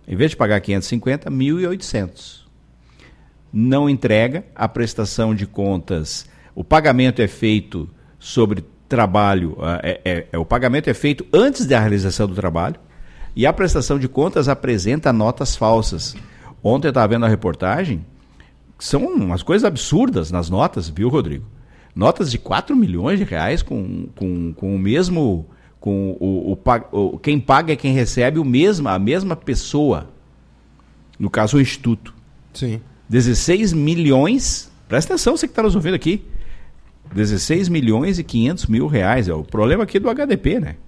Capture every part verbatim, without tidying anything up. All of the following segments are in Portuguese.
Em vez de pagar quinhentos e cinquenta, mil e oitocentos. Não entrega a prestação de contas. O pagamento é feito sobre trabalho, é, é, é, o pagamento é feito antes da realização do trabalho e a prestação de contas apresenta notas falsas. Ontem eu estava vendo a reportagem, são umas coisas absurdas nas notas, viu, Rodrigo? Notas de quatro milhões de reais com, com, com o mesmo... Com o, o, o, quem paga é quem recebe o mesmo, a mesma pessoa. No caso, o Instituto. Sim. dezesseis milhões, presta atenção, você que está nos ouvindo aqui, dezesseis milhões e quinhentos mil reais, é o problema aqui do H D P, né?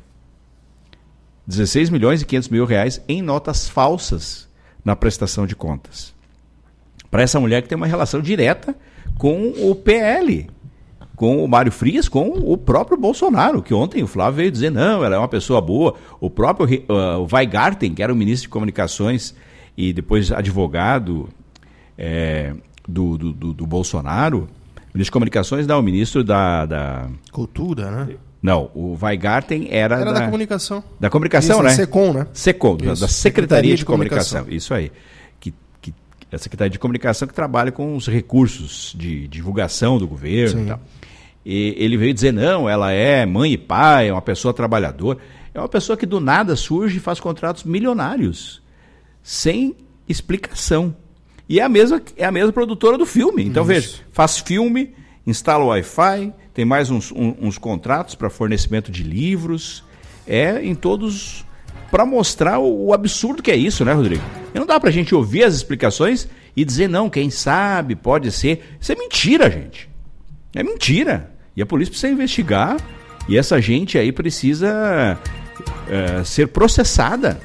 dezesseis milhões e quinhentos mil reais em notas falsas na prestação de contas. Para essa mulher que tem uma relação direta com o P L, com o Mário Frias, com o próprio Bolsonaro, que ontem o Flávio veio dizer, não, ela é uma pessoa boa. O próprio uh, Weingarten, que era o ministro de Comunicações e depois advogado é, do, do, do, do Bolsonaro, ministro de Comunicações, não, o ministro da... da... Cultura, né? Não, o Weingarten era... Era da, da comunicação. Da comunicação, Isso, né? SECOM, né? SECOM, da, da Secretaria, Secretaria de, de Comunicação. Comunicação. Isso aí. Que, que, a Secretaria de Comunicação que trabalha com os recursos de divulgação do governo. Sim. E tal. E ele veio dizer, não, ela é mãe e pai, é uma pessoa trabalhadora. É uma pessoa que do nada surge e faz contratos milionários, sem explicação. E é a mesma, é a mesma produtora do filme. Então, Isso. veja, faz filme, instala o Wi-Fi, tem mais uns, uns, uns contratos para fornecimento de livros, é em todos, para mostrar o, o absurdo que é isso, né, Rodrigo? E não dá para a gente ouvir as explicações e dizer, não, quem sabe, pode ser. Isso é mentira, gente. É mentira. E a polícia precisa investigar e essa gente aí precisa é, ser processada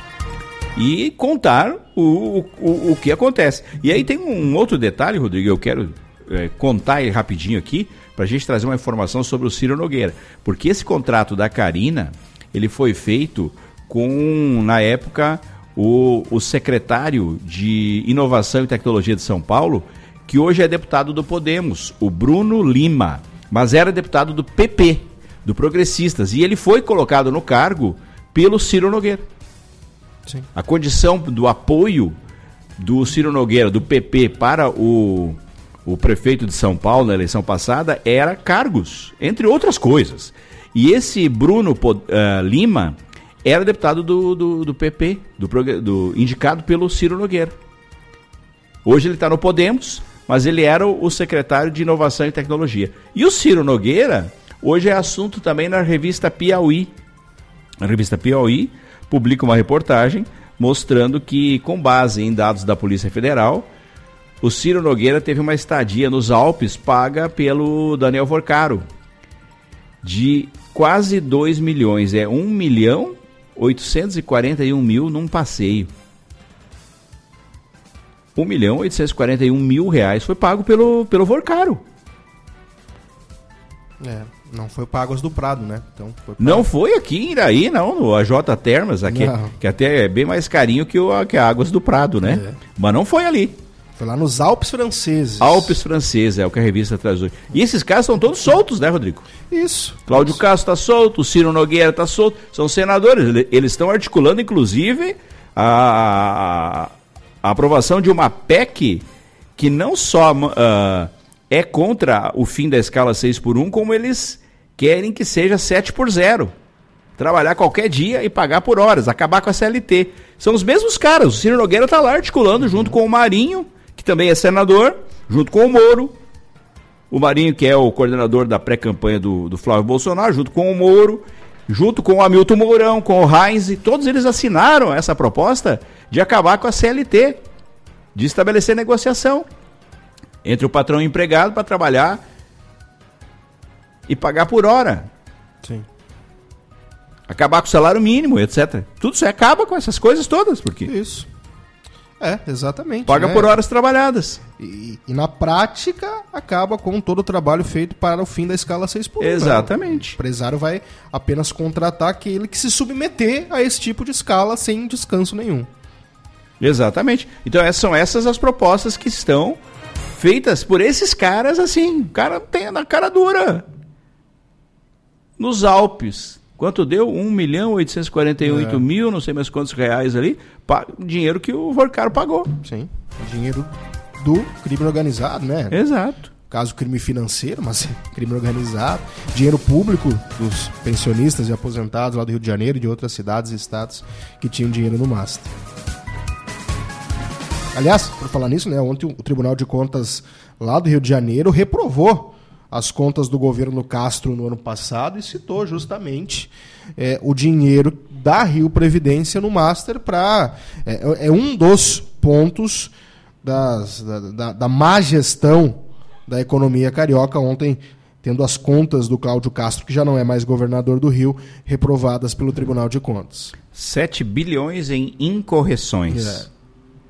e contar o, o, o que acontece. E aí tem um outro detalhe, Rodrigo, eu quero é, contar ele rapidinho aqui, para a gente trazer uma informação sobre o Ciro Nogueira. Porque esse contrato da Carina, ele foi feito com, na época, o, o secretário de Inovação e Tecnologia de São Paulo, que hoje é deputado do Podemos, o Bruno Lima, mas era deputado do P P, do Progressistas, e ele foi colocado no cargo pelo Ciro Nogueira. Sim. A condição do apoio do Ciro Nogueira, do P P, para o, o prefeito de São Paulo na eleição passada era cargos, entre outras coisas. E esse Bruno uh, Lima era deputado do, do, do P P, do, do, indicado pelo Ciro Nogueira. Hoje ele está no Podemos, mas ele era o, o secretário de Inovação e Tecnologia. E o Ciro Nogueira, hoje é assunto também na revista Piauí. A revista Piauí publica uma reportagem mostrando que, com base em dados da Polícia Federal, o Ciro Nogueira teve uma estadia nos Alpes paga pelo Daniel Vorcaro de quase dois milhões. É um milhão oitocentos e quarenta e um mil num passeio. um milhão oitocentos e quarenta e um mil reais foi pago pelo, pelo Vorcaro. É, não foi pago as do Prado, né? Então, foi não foi aqui em Iraí, não, no A J Termas, aqui, que até é bem mais carinho que, o, que a Águas do Prado, né? É. Mas não foi ali. Foi lá nos Alpes franceses. Alpes franceses, é o que a revista traz hoje. E esses caras são todos soltos, né, Rodrigo? Isso. Cláudio isso. Castro está solto, o Ciro Nogueira está solto, são senadores. Eles estão articulando, inclusive, a, a aprovação de uma P E C que não só uh, é contra o fim da escala seis por um, como eles querem que seja sete por zero. Trabalhar qualquer dia e pagar por horas, acabar com a C L T. São os mesmos caras. O Ciro Nogueira está lá articulando uhum. junto com o Marinho, que também é senador, junto com o Moro. O Marinho, que é o coordenador da pré-campanha do, do Flávio Bolsonaro, junto com o Moro, junto com o Hamilton Mourão, com o Heinz, todos eles assinaram essa proposta de acabar com a C L T, de estabelecer negociação entre o patrão e o empregado para trabalhar e pagar por hora. Sim. Acabar com o salário mínimo, etcétera. Tudo isso acaba com essas coisas todas, porque isso. É, exatamente. Paga né? por horas trabalhadas. E, e na prática acaba com todo o trabalho feito para o fim da escala seis por um. Exatamente. Né? O empresário vai apenas contratar aquele que se submeter a esse tipo de escala sem descanso nenhum. Exatamente. Então essas são essas as propostas que estão feitas por esses caras assim. O cara tem na cara dura. Nos Alpes, Quanto deu? um milhão oitocentos e quarenta e oito mil, não sei mais quantos reais ali, pa- dinheiro que o Vorcaro pagou. Sim, dinheiro do crime organizado, né? Exato. Caso crime financeiro, mas crime organizado. Dinheiro público dos pensionistas e aposentados lá do Rio de Janeiro e de outras cidades e estados que tinham dinheiro no Master. Aliás, por falar nisso, né, ontem o Tribunal de Contas lá do Rio de Janeiro reprovou as contas do governo Castro no ano passado e citou justamente é, o dinheiro da Rio Previdência no Master para... É, é um dos pontos das, da, da, da má gestão da economia carioca, ontem tendo as contas do Cláudio Castro, que já não é mais governador do Rio, reprovadas pelo Tribunal de Contas. sete bilhões em incorreções. É.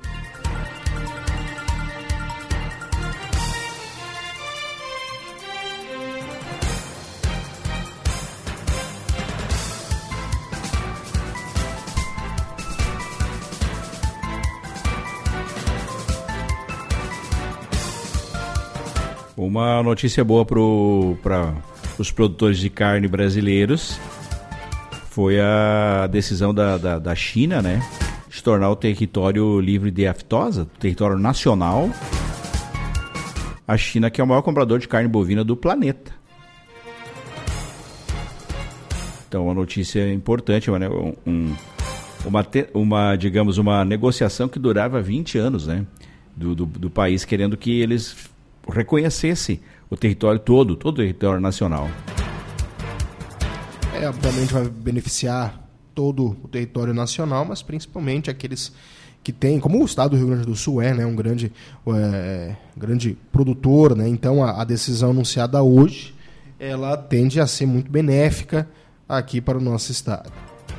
Uma notícia boa para os produtores de carne brasileiros foi a decisão da, da, da China, né, de tornar o território livre de aftosa, território nacional. A China, que é o maior comprador de carne bovina do planeta. Então, uma notícia importante, uma, um, uma, uma, digamos, uma negociação que durava vinte anos, né, do, do, do país querendo que eles reconhecesse o território todo, todo o território nacional. É, obviamente vai beneficiar todo o território nacional, mas principalmente aqueles que têm, como o estado do Rio Grande do Sul é, né, um grande, é, grande produtor, né, então a, a decisão anunciada hoje, ela tende a ser muito benéfica aqui para o nosso estado.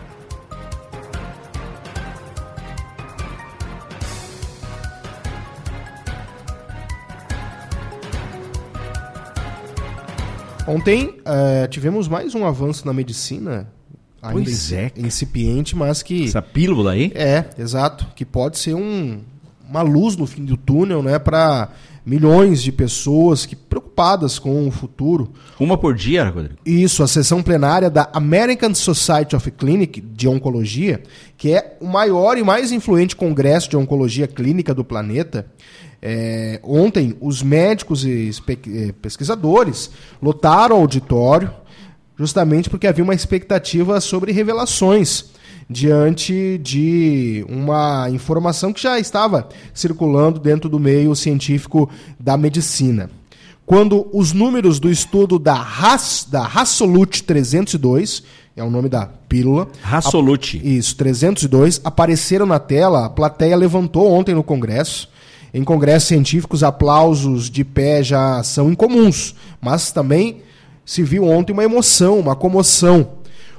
Ontem uh, tivemos mais um avanço na medicina, ainda pois é. incipiente, mas que... Essa pílula aí? É, exato, que pode ser um, uma luz no fim do túnel, né, para milhões de pessoas que, preocupadas com o futuro. Uma por dia, Rodrigo? Isso, a sessão plenária da American Society of Clinic de Oncologia, que é o maior e mais influente congresso de oncologia clínica do planeta. É, ontem, os médicos e pesquisadores lotaram o auditório justamente porque havia uma expectativa sobre revelações diante de uma informação que já estava circulando dentro do meio científico da medicina. Quando os números do estudo da, Ras, da Resolute trezentos e dois, é o nome da pílula... Resolute. A, isso, trezentos e dois, apareceram na tela, a plateia levantou ontem no Congresso. Em congressos científicos, aplausos de pé já são incomuns, mas também se viu ontem uma emoção, uma comoção.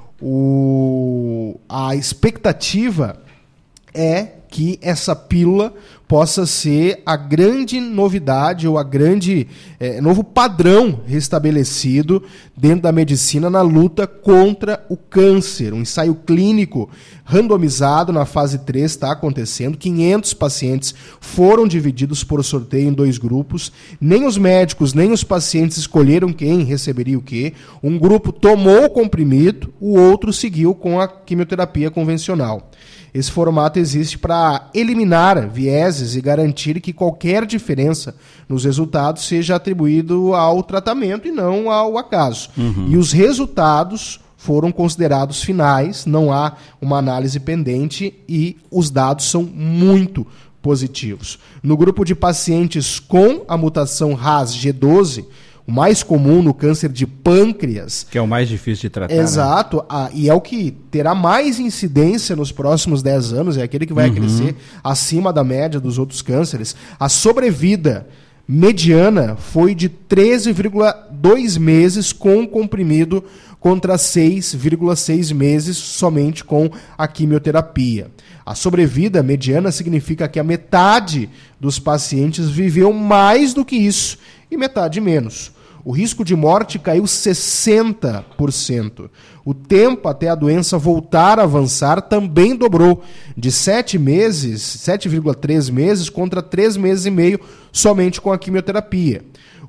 O... A expectativa é que essa pílula possa ser a grande novidade ou a grande é, novo padrão restabelecido dentro da medicina na luta contra o câncer. Um ensaio clínico randomizado na fase três está acontecendo. quinhentos pacientes foram divididos por sorteio em dois grupos. Nem os médicos, nem os pacientes escolheram quem receberia o quê. Um grupo tomou o comprimido, o outro seguiu com a quimioterapia convencional. Esse formato existe para eliminar vieses e garantir que qualquer diferença nos resultados seja atribuído ao tratamento e não ao acaso. Uhum. E os resultados foram considerados finais, não há uma análise pendente e os dados são muito positivos. No grupo de pacientes com a mutação R A S G doze, o mais comum no câncer de pâncreas. Que é o mais difícil de tratar. Exato, né? Ah, e é o que terá mais incidência nos próximos dez anos, é aquele que vai uhum. crescer acima da média dos outros cânceres. A sobrevida mediana foi de treze vírgula dois meses com comprimido contra seis vírgula seis meses somente com a quimioterapia. A sobrevida mediana significa que a metade dos pacientes viveu mais do que isso e metade menos. O risco de morte caiu sessenta por cento. O tempo até a doença voltar a avançar também dobrou, de sete meses, sete vírgula três meses, contra três meses e meio somente com a quimioterapia.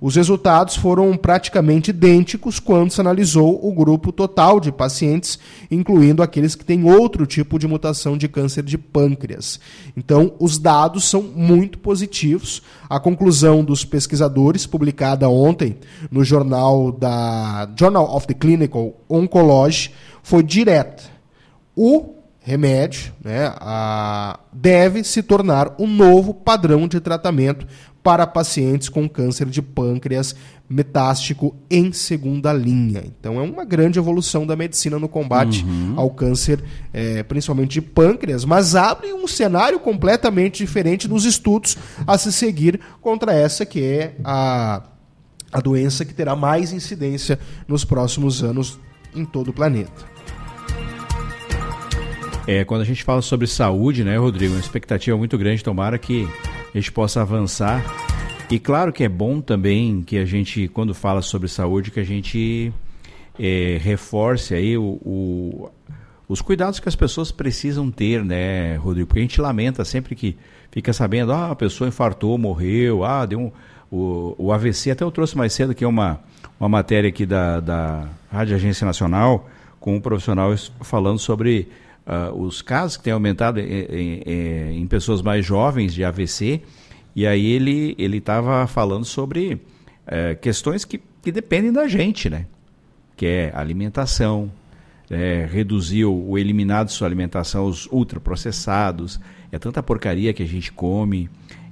Os resultados foram praticamente idênticos quando se analisou o grupo total de pacientes, incluindo aqueles que têm outro tipo de mutação de câncer de pâncreas. Então, os dados são muito positivos. A conclusão dos pesquisadores, publicada ontem no jornal da Journal of the Clinical Oncology, foi direta. O remédio, né, a, deve se tornar um novo padrão de tratamento para pacientes com câncer de pâncreas metástico em segunda linha. Então é uma grande evolução da medicina no combate uhum. ao câncer, é, principalmente de pâncreas, mas abre um cenário completamente diferente nos estudos a se seguir contra essa que é a, a doença que terá mais incidência nos próximos anos em todo o planeta. É, quando a gente fala sobre saúde, né, Rodrigo, uma expectativa muito grande, tomara que a gente possa avançar. E claro que é bom também que a gente, quando fala sobre saúde, que a gente é, reforce aí o, o, os cuidados que as pessoas precisam ter, né, Rodrigo? Porque a gente lamenta sempre que fica sabendo, ah, a pessoa infartou, morreu, ah, deu um, o, o A V C, até eu trouxe mais cedo aqui uma, uma matéria aqui da, da Rádio Agência Nacional, com um profissional falando sobre Uh, os casos que têm aumentado em, em, em pessoas mais jovens de A V C, e aí ele ele estava falando sobre uh, questões que, que dependem da gente, né? Que é alimentação, é, reduzir o, o eliminar de sua alimentação os ultraprocessados, é tanta porcaria que a gente come,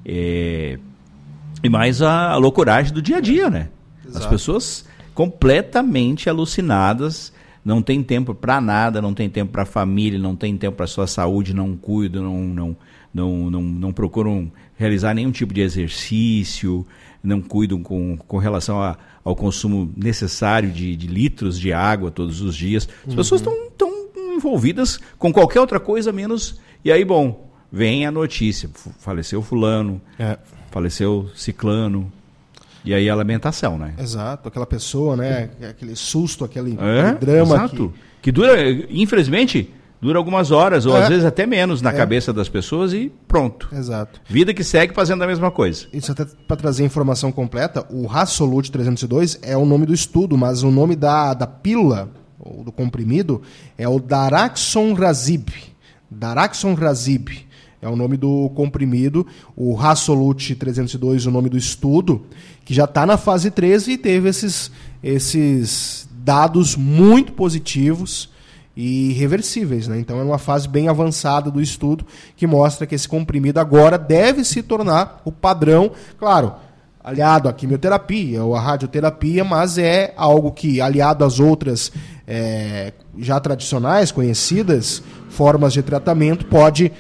é, e mais a, a loucuragem do dia a dia, né? Exato. As pessoas completamente alucinadas, não tem tempo para nada, não tem tempo para a família, não tem tempo para a sua saúde, não cuidam, não, não, não, não, não procuram realizar nenhum tipo de exercício, não cuidam com, com relação a, ao consumo necessário de, de litros de água todos os dias. As uhum. pessoas estão envolvidas com qualquer outra coisa menos... E aí, bom, vem a notícia, faleceu fulano, é. faleceu ciclano... E aí a lamentação, né? Exato, aquela pessoa, né? Aquele susto, aquele, é, aquele drama. Exato. Que... que dura, infelizmente, dura algumas horas, ou é. às vezes até menos na é. cabeça das pessoas e pronto. Exato. Vida que segue fazendo a mesma coisa. Isso até para trazer a informação completa, o Rasolute trezentos e dois é o nome do estudo, mas o nome da, da pílula, ou do comprimido, é o Daraxonrasib. Daraxonrasib. É o nome do comprimido, o Rasolute trezentos e dois, o nome do estudo, que já está na fase três e teve esses, esses dados muito positivos e reversíveis, né? Então é uma fase bem avançada do estudo que mostra que esse comprimido agora deve se tornar o padrão, claro, aliado à quimioterapia ou à radioterapia, mas é algo que, aliado às outras é, já tradicionais, conhecidas, formas de tratamento, pode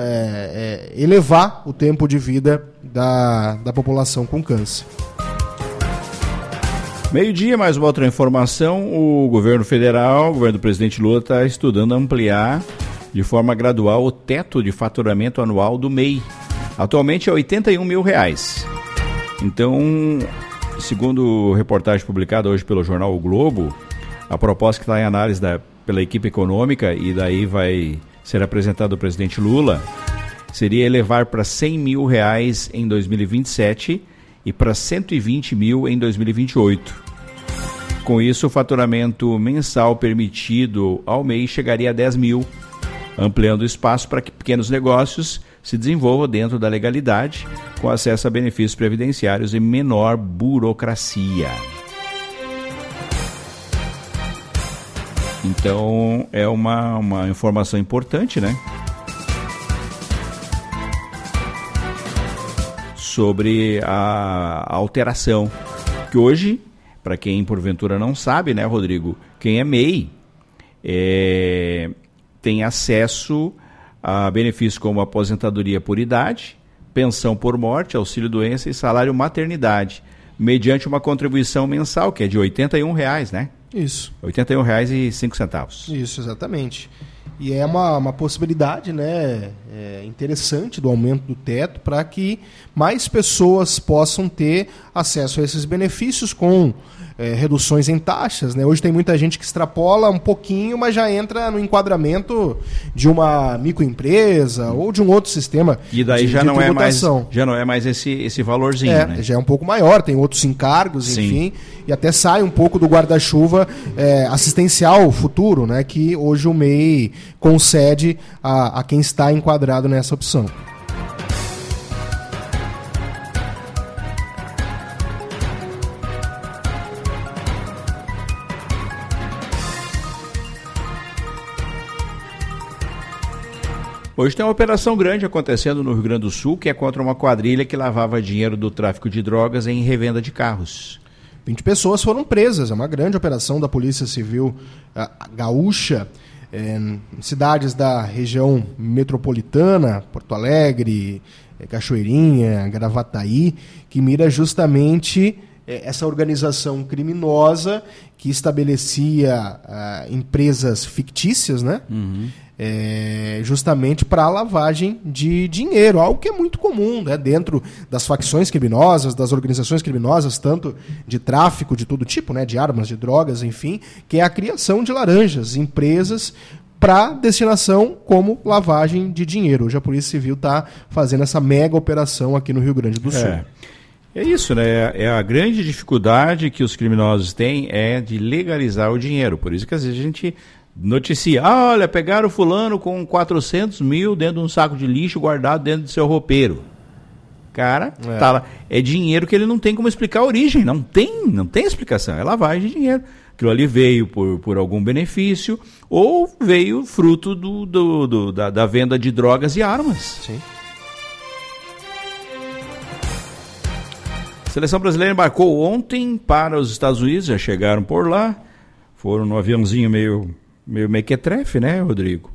é, é, elevar o tempo de vida da, da população com câncer. Meio-dia, mais uma outra informação. O governo federal, o governo do presidente Lula, está estudando ampliar de forma gradual o teto de faturamento anual do M E I. Atualmente é oitenta e um mil reais. Então, segundo reportagem publicada hoje pelo jornal O Globo, a proposta que está em análise da, pela equipe econômica e daí vai ser apresentada ao presidente Lula seria elevar para cem mil reais em dois mil e vinte e sete e para cento e vinte mil em dois mil e vinte e oito. Com isso, o faturamento mensal permitido ao M E I chegaria a dez mil, ampliando o espaço para que pequenos negócios se desenvolvam dentro da legalidade, com acesso a benefícios previdenciários e menor burocracia. Então, é uma, uma informação importante, né? Sobre a, a alteração. Que hoje, para quem porventura não sabe, né, Rodrigo? Quem é M E I é, tem acesso a benefícios como aposentadoria por idade, pensão por morte, auxílio-doença e salário maternidade, mediante uma contribuição mensal, que é de oitenta e um reais, né? Isso. oitenta e um reais e cinco centavos. Isso, exatamente. E é uma, uma possibilidade, né, é, interessante do aumento do teto para que mais pessoas possam ter acesso a esses benefícios com é, reduções em taxas, né? Hoje tem muita gente que extrapola um pouquinho, mas já entra no enquadramento de uma microempresa ou de um outro sistema. E daí de, já, de não é mais, tributação. já não é mais esse, esse valorzinho, É, né? já é um pouco maior, tem outros encargos, Sim. enfim, e até sai um pouco do guarda-chuva é, assistencial futuro, né, que hoje o M E I concede a, a quem está enquadrado nessa opção. Hoje tem uma operação grande acontecendo no Rio Grande do Sul, que é contra uma quadrilha que lavava dinheiro do tráfico de drogas em revenda de carros. vinte pessoas foram presas, é uma grande operação da Polícia Civil a, gaúcha, é, em cidades da região metropolitana, Porto Alegre, é, Cachoeirinha, Gravataí, que mira justamente é, essa organização criminosa que estabelecia a, empresas fictícias, né? Uhum. É, justamente para a lavagem de dinheiro, algo que é muito comum, né, dentro das facções criminosas, das organizações criminosas, tanto de tráfico de todo tipo, né, de armas, de drogas, enfim, que é a criação de laranjas, empresas para destinação como lavagem de dinheiro. Hoje a Polícia Civil está fazendo essa mega operação aqui no Rio Grande do Sul. É. É isso, né? É a grande dificuldade que os criminosos têm é de legalizar o dinheiro. Por isso que às vezes a gente noticia, ah, olha, pegaram o fulano com quatrocentos mil dentro de um saco de lixo guardado dentro do seu roupeiro. Cara, é. Tá lá. É dinheiro que ele não tem como explicar a origem. Não tem, não tem explicação. É lavagem de dinheiro. Aquilo ali veio por, por algum benefício ou veio fruto do, do, do, da, da venda de drogas e armas. Sim. A seleção brasileira embarcou ontem para os Estados Unidos, já chegaram por lá. Foram num aviãozinho meio... Meio mequetrefe, né, Rodrigo?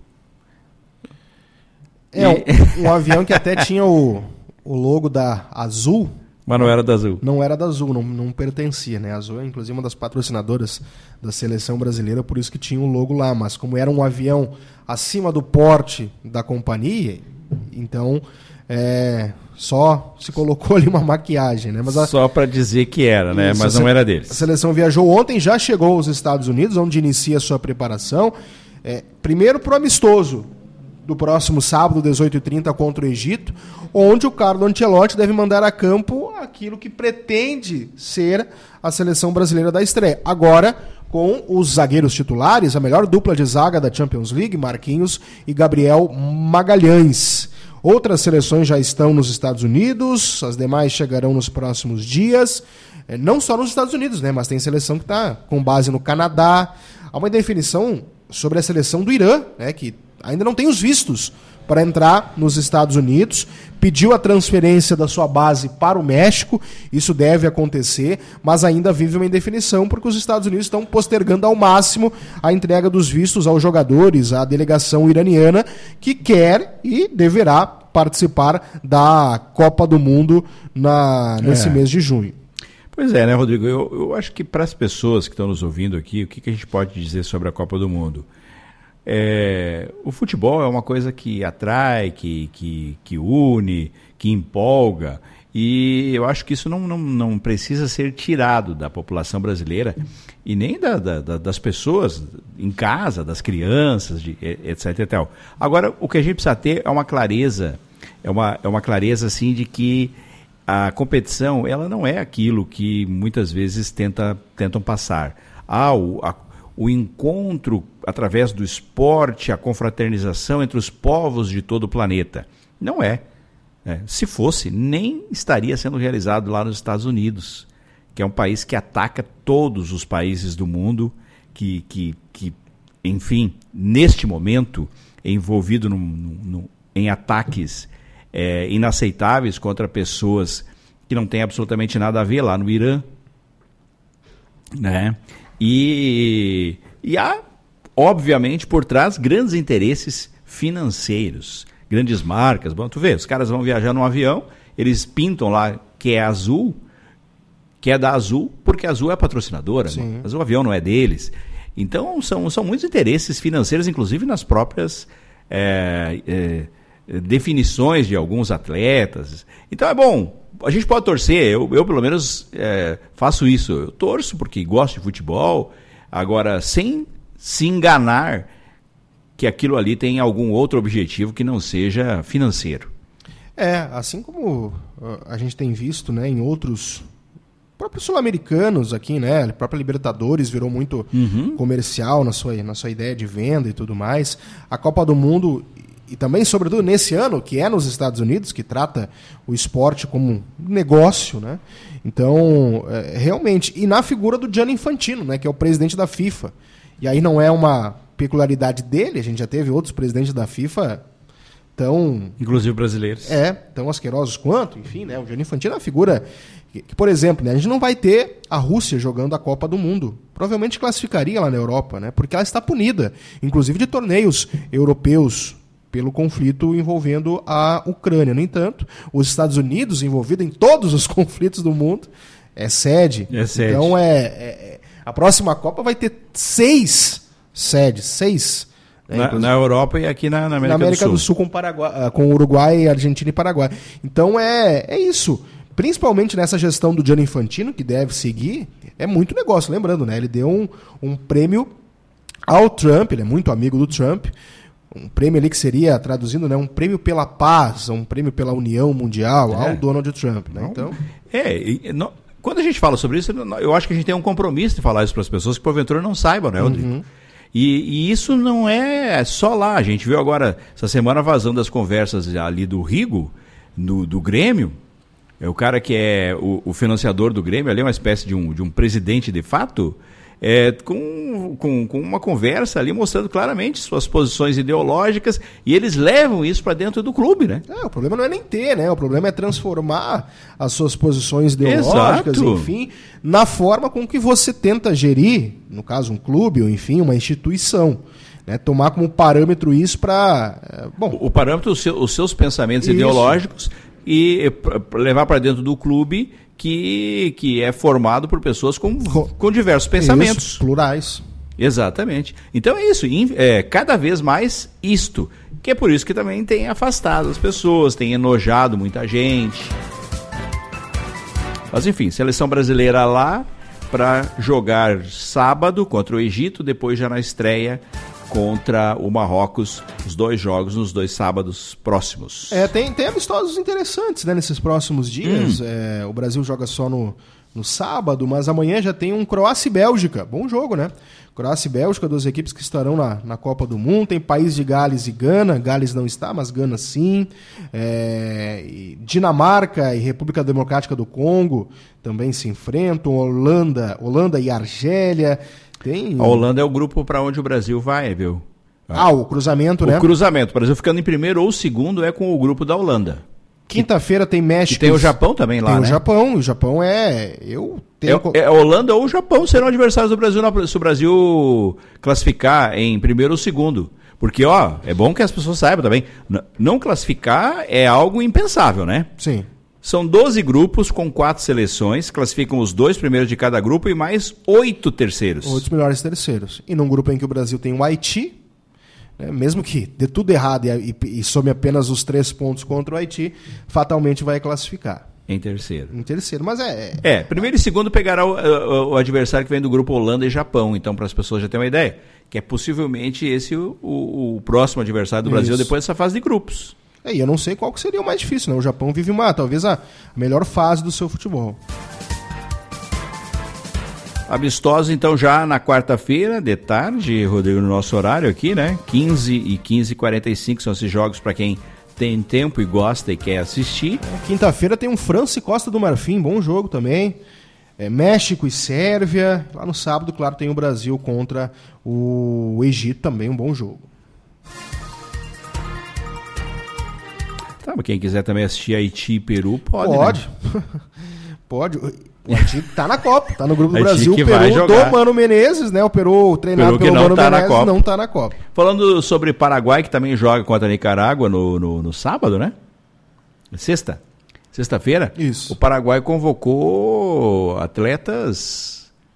É, e... um, um avião que até tinha o, o logo da Azul. Mas não era da Azul. Não era da Azul, não, não pertencia, né? A Azul é, inclusive, uma das patrocinadoras da seleção brasileira, por isso que tinha o logo lá. Mas como era um avião acima do porte da companhia, então é, só se colocou ali uma maquiagem, né? Mas a... Só para dizer que era, né? Isso, mas não era deles. A seleção viajou ontem, já chegou aos Estados Unidos, onde inicia a sua preparação. É, primeiro para o amistoso do próximo sábado, dezoito e trinta, contra o Egito, onde o Carlo Ancelotti deve mandar a campo aquilo que pretende ser a seleção brasileira da estreia. Agora, com os zagueiros titulares, a melhor dupla de zaga da Champions League, Marquinhos e Gabriel Magalhães. Outras seleções já estão nos Estados Unidos, as demais chegarão nos próximos dias. Não só nos Estados Unidos, né, mas tem seleção que está com base no Canadá. Há uma definição sobre a seleção do Irã, né, que ainda não tem os vistos para entrar nos Estados Unidos. Pediu a transferência da sua base para o México, isso deve acontecer, mas ainda vive uma indefinição, porque os Estados Unidos estão postergando ao máximo a entrega dos vistos aos jogadores, à delegação iraniana, que quer e deverá participar da Copa do Mundo na, nesse é. mês de junho. Pois é, né, Rodrigo? Eu, eu acho que para as pessoas que estão nos ouvindo aqui, o que, que a gente pode dizer sobre a Copa do Mundo? É, o futebol é uma coisa que atrai, que, que, que une, que empolga, e eu acho que isso não, não, não precisa ser tirado da população brasileira e nem da, da, das pessoas em casa, das crianças, de, etc e tal. Agora, o que a gente precisa ter é uma clareza, é uma, é uma clareza assim de que a competição ela não é aquilo que muitas vezes tenta, tentam passar. Ah, o, a, o encontro através do esporte, a confraternização entre os povos de todo o planeta. Não é. é. Se fosse, nem estaria sendo realizado lá nos Estados Unidos, que é um país que ataca todos os países do mundo, que, que, que enfim, neste momento, é envolvido no, no, em ataques é, inaceitáveis contra pessoas que não têm absolutamente nada a ver lá no Irã, né? E, e há, obviamente, por trás, grandes interesses financeiros, grandes marcas. Bom, tu vê, os caras vão viajar num avião, eles pintam lá que é Azul, que é da Azul, porque a Azul é a patrocinadora, mas o avião não é deles. Então, são, são muitos interesses financeiros, inclusive nas próprias é, é, definições de alguns atletas. Então é bom, a gente pode torcer, eu, eu pelo menos é, faço isso, eu torço porque gosto de futebol, agora sem se enganar que aquilo ali tem algum outro objetivo que não seja financeiro. É, assim como a gente tem visto, né, em outros próprios sul-americanos aqui, né, a própria Libertadores virou muito uhum. comercial na sua, na sua ideia de venda e tudo mais, a Copa do Mundo, e também, sobretudo, nesse ano, que é nos Estados Unidos, que trata o esporte como um negócio, né? Então, é, realmente, e na figura do Gianni Infantino, né, que é o presidente da FIFA. E aí não é uma peculiaridade dele, a gente já teve outros presidentes da FIFA tão... Inclusive brasileiros. É, tão asquerosos quanto, enfim, né? O Gianni Infantino é uma figura que, que, por exemplo, né, a gente não vai ter a Rússia jogando a Copa do Mundo. Provavelmente classificaria lá na Europa, né? Porque ela está punida, inclusive de torneios europeus, pelo conflito envolvendo a Ucrânia. No entanto, os Estados Unidos, envolvido em todos os conflitos do mundo, é sede. É sede. Então, é, é, a próxima Copa vai ter seis sedes, seis. Né, na, na Europa e aqui na, na América, na América do Sul. do Sul, com, Paraguai, com Uruguai, Argentina e Paraguai. Então, é, é isso. Principalmente nessa gestão do Gianni Infantino, que deve seguir, é muito negócio. Lembrando, né? Ele deu um, um prêmio ao Trump, ele é muito amigo do Trump, um prêmio ali que seria, traduzindo, né, um prêmio pela paz, um prêmio pela união mundial é. ao Donald Trump. Né? Então... É, e, não, quando a gente fala sobre isso, eu acho que a gente tem um compromisso de falar isso para as pessoas que porventura não saibam, né, Rodrigo? Uhum. E, e isso não é só lá. A gente viu agora, essa semana, vazando as conversas ali do Rigo, do, do Grêmio. É o cara que é o, o financiador do Grêmio, ali é uma espécie de um, de um presidente de fato, é, com, com, com uma conversa ali mostrando claramente suas posições ideológicas, e eles levam isso para dentro do clube, né? É, o problema não é nem ter, né? O problema é transformar as suas posições ideológicas, Exato. enfim, na forma com que você tenta gerir, no caso um clube, ou enfim, uma instituição. Né? Tomar como parâmetro isso para... É, bom, o, o parâmetro, os seus, os seus pensamentos isso. ideológicos, e pra levar para dentro do clube que, que é formado por pessoas com, com diversos pensamentos. Isso, plurais. Exatamente. Então é isso, é, cada vez mais isto, que é por isso que também tem afastado as pessoas, tem enojado muita gente. Mas enfim, seleção brasileira lá para jogar sábado contra o Egito, depois já na estreia contra o Marrocos, os dois jogos nos dois sábados próximos. É, tem, tem amistosos interessantes, né, nesses próximos dias. Hum. É, o Brasil joga só no, no sábado, mas amanhã já tem um Croácia e Bélgica. Bom jogo, né? Croácia e Bélgica, duas equipes que estarão na, na Copa do Mundo. Tem País de Gales e Gana. Gales não está, mas Gana sim. É, e Dinamarca e República Democrática do Congo também se enfrentam. Holanda, Holanda e Argélia. Tem... A Holanda é o grupo para onde o Brasil vai, viu? Ah, o cruzamento, né? O cruzamento. O Brasil ficando em primeiro ou segundo é com o grupo da Holanda. Quinta-feira tem México. E tem o Japão também lá, tem né? o Japão. O Japão é... Eu tenho... é, é a Holanda ou o Japão serão adversários do Brasil se o Brasil classificar em primeiro ou segundo. Porque, ó, é bom que as pessoas saibam também. Não classificar é algo impensável, né? Sim. São doze grupos com quatro seleções, classificam os dois primeiros de cada grupo e mais oito terceiros. Oito melhores terceiros. E num grupo em que o Brasil tem o Haiti, né, mesmo que dê tudo errado e, e, e some apenas os três pontos contra o Haiti, fatalmente vai classificar. Em terceiro. Em terceiro, mas é... É, primeiro e segundo pegará o, o, o adversário que vem do grupo Holanda e Japão, então para as pessoas já terem uma ideia, que é possivelmente esse o, o, o próximo adversário do Brasil Isso. depois dessa fase de grupos. É, e eu não sei qual que seria o mais difícil, né? O Japão vive uma, talvez a melhor fase do seu futebol. Amistosos, então, já na quarta-feira, de tarde, Rodrigo, no nosso horário aqui, né? quinze e quinze e quarenta e cinco são esses jogos para quem tem tempo e gosta e quer assistir. É, quinta-feira tem um França e Costa do Marfim, bom jogo também. É, México e Sérvia. Lá no sábado, claro, tem o Brasil contra o Egito, também um bom jogo. Tá, mas quem quiser também assistir Haiti e Peru, pode, Pode. Né? Pode. O Haiti tá na Copa, tá no grupo do Haiti Brasil. O Peru do Mano Menezes, né? O Peru treinado Peru pelo Mano tá Menezes não tá na Copa. Falando sobre Paraguai, que também joga contra a Nicarágua no, no, no sábado, né? Sexta. Sexta-feira. Isso. O Paraguai convocou atletas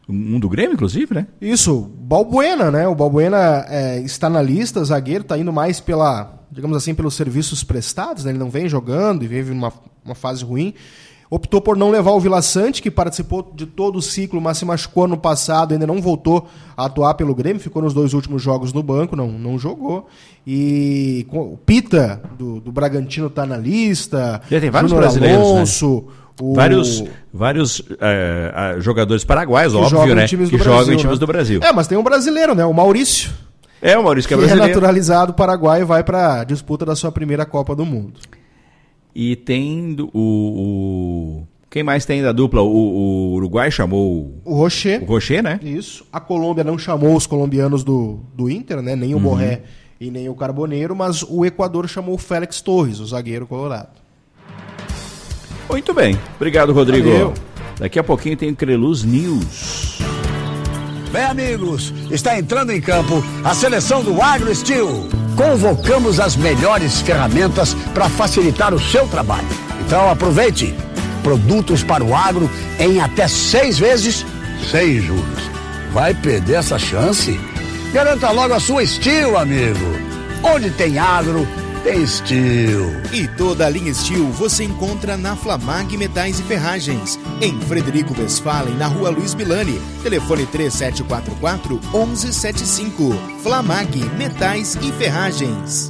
Um do Grêmio, inclusive, né? Isso, Balbuena, né? O Balbuena é, está na lista, zagueiro, está indo mais pela, digamos assim, pelos serviços prestados, né? Ele não vem jogando e vive numa uma fase ruim. Optou por não levar o Vila Sante, que participou de todo o ciclo, mas se machucou no passado, ainda não voltou a atuar pelo Grêmio, ficou nos dois últimos jogos no banco, não, não jogou. E o Pita, do, do Bragantino, está na lista. Já tem vários Júnior brasileiros, Alonso, né? O... Vários, vários é, jogadores paraguaios, que óbvio, jogam né? Em times que do jogam Brasil, em times né? do Brasil. É, mas tem um brasileiro, né? O Maurício. É, o Maurício que é que brasileiro. é naturalizado paraguaio e vai para a disputa da sua primeira Copa do Mundo. E tem o... o... Quem mais tem da dupla? O, o Uruguai chamou... O Rocher. O Rocher, né? Isso. A Colômbia não chamou os colombianos do, do Inter, né? Nem o uhum. Borré e nem o Carboneiro, mas o Equador chamou o Félix Torres, o zagueiro colorado. Muito bem. Obrigado, Rodrigo. Valeu. Daqui a pouquinho tem Creluz News. Bem, amigos, está entrando em campo a seleção do AgroSteel. Convocamos as melhores ferramentas para facilitar o seu trabalho. Então aproveite. Produtos para o agro em até seis vezes, sem juros. Vai perder essa chance? Garanta logo a sua Steel, amigo. Onde tem agro, tem Steel. E toda a linha Steel você encontra na Flamag Metais e Ferragens, em Frederico Westphalen, na rua Luiz Milani. Telefone três sete quatro quatro, um um sete cinco. Flamag Metais e Ferragens.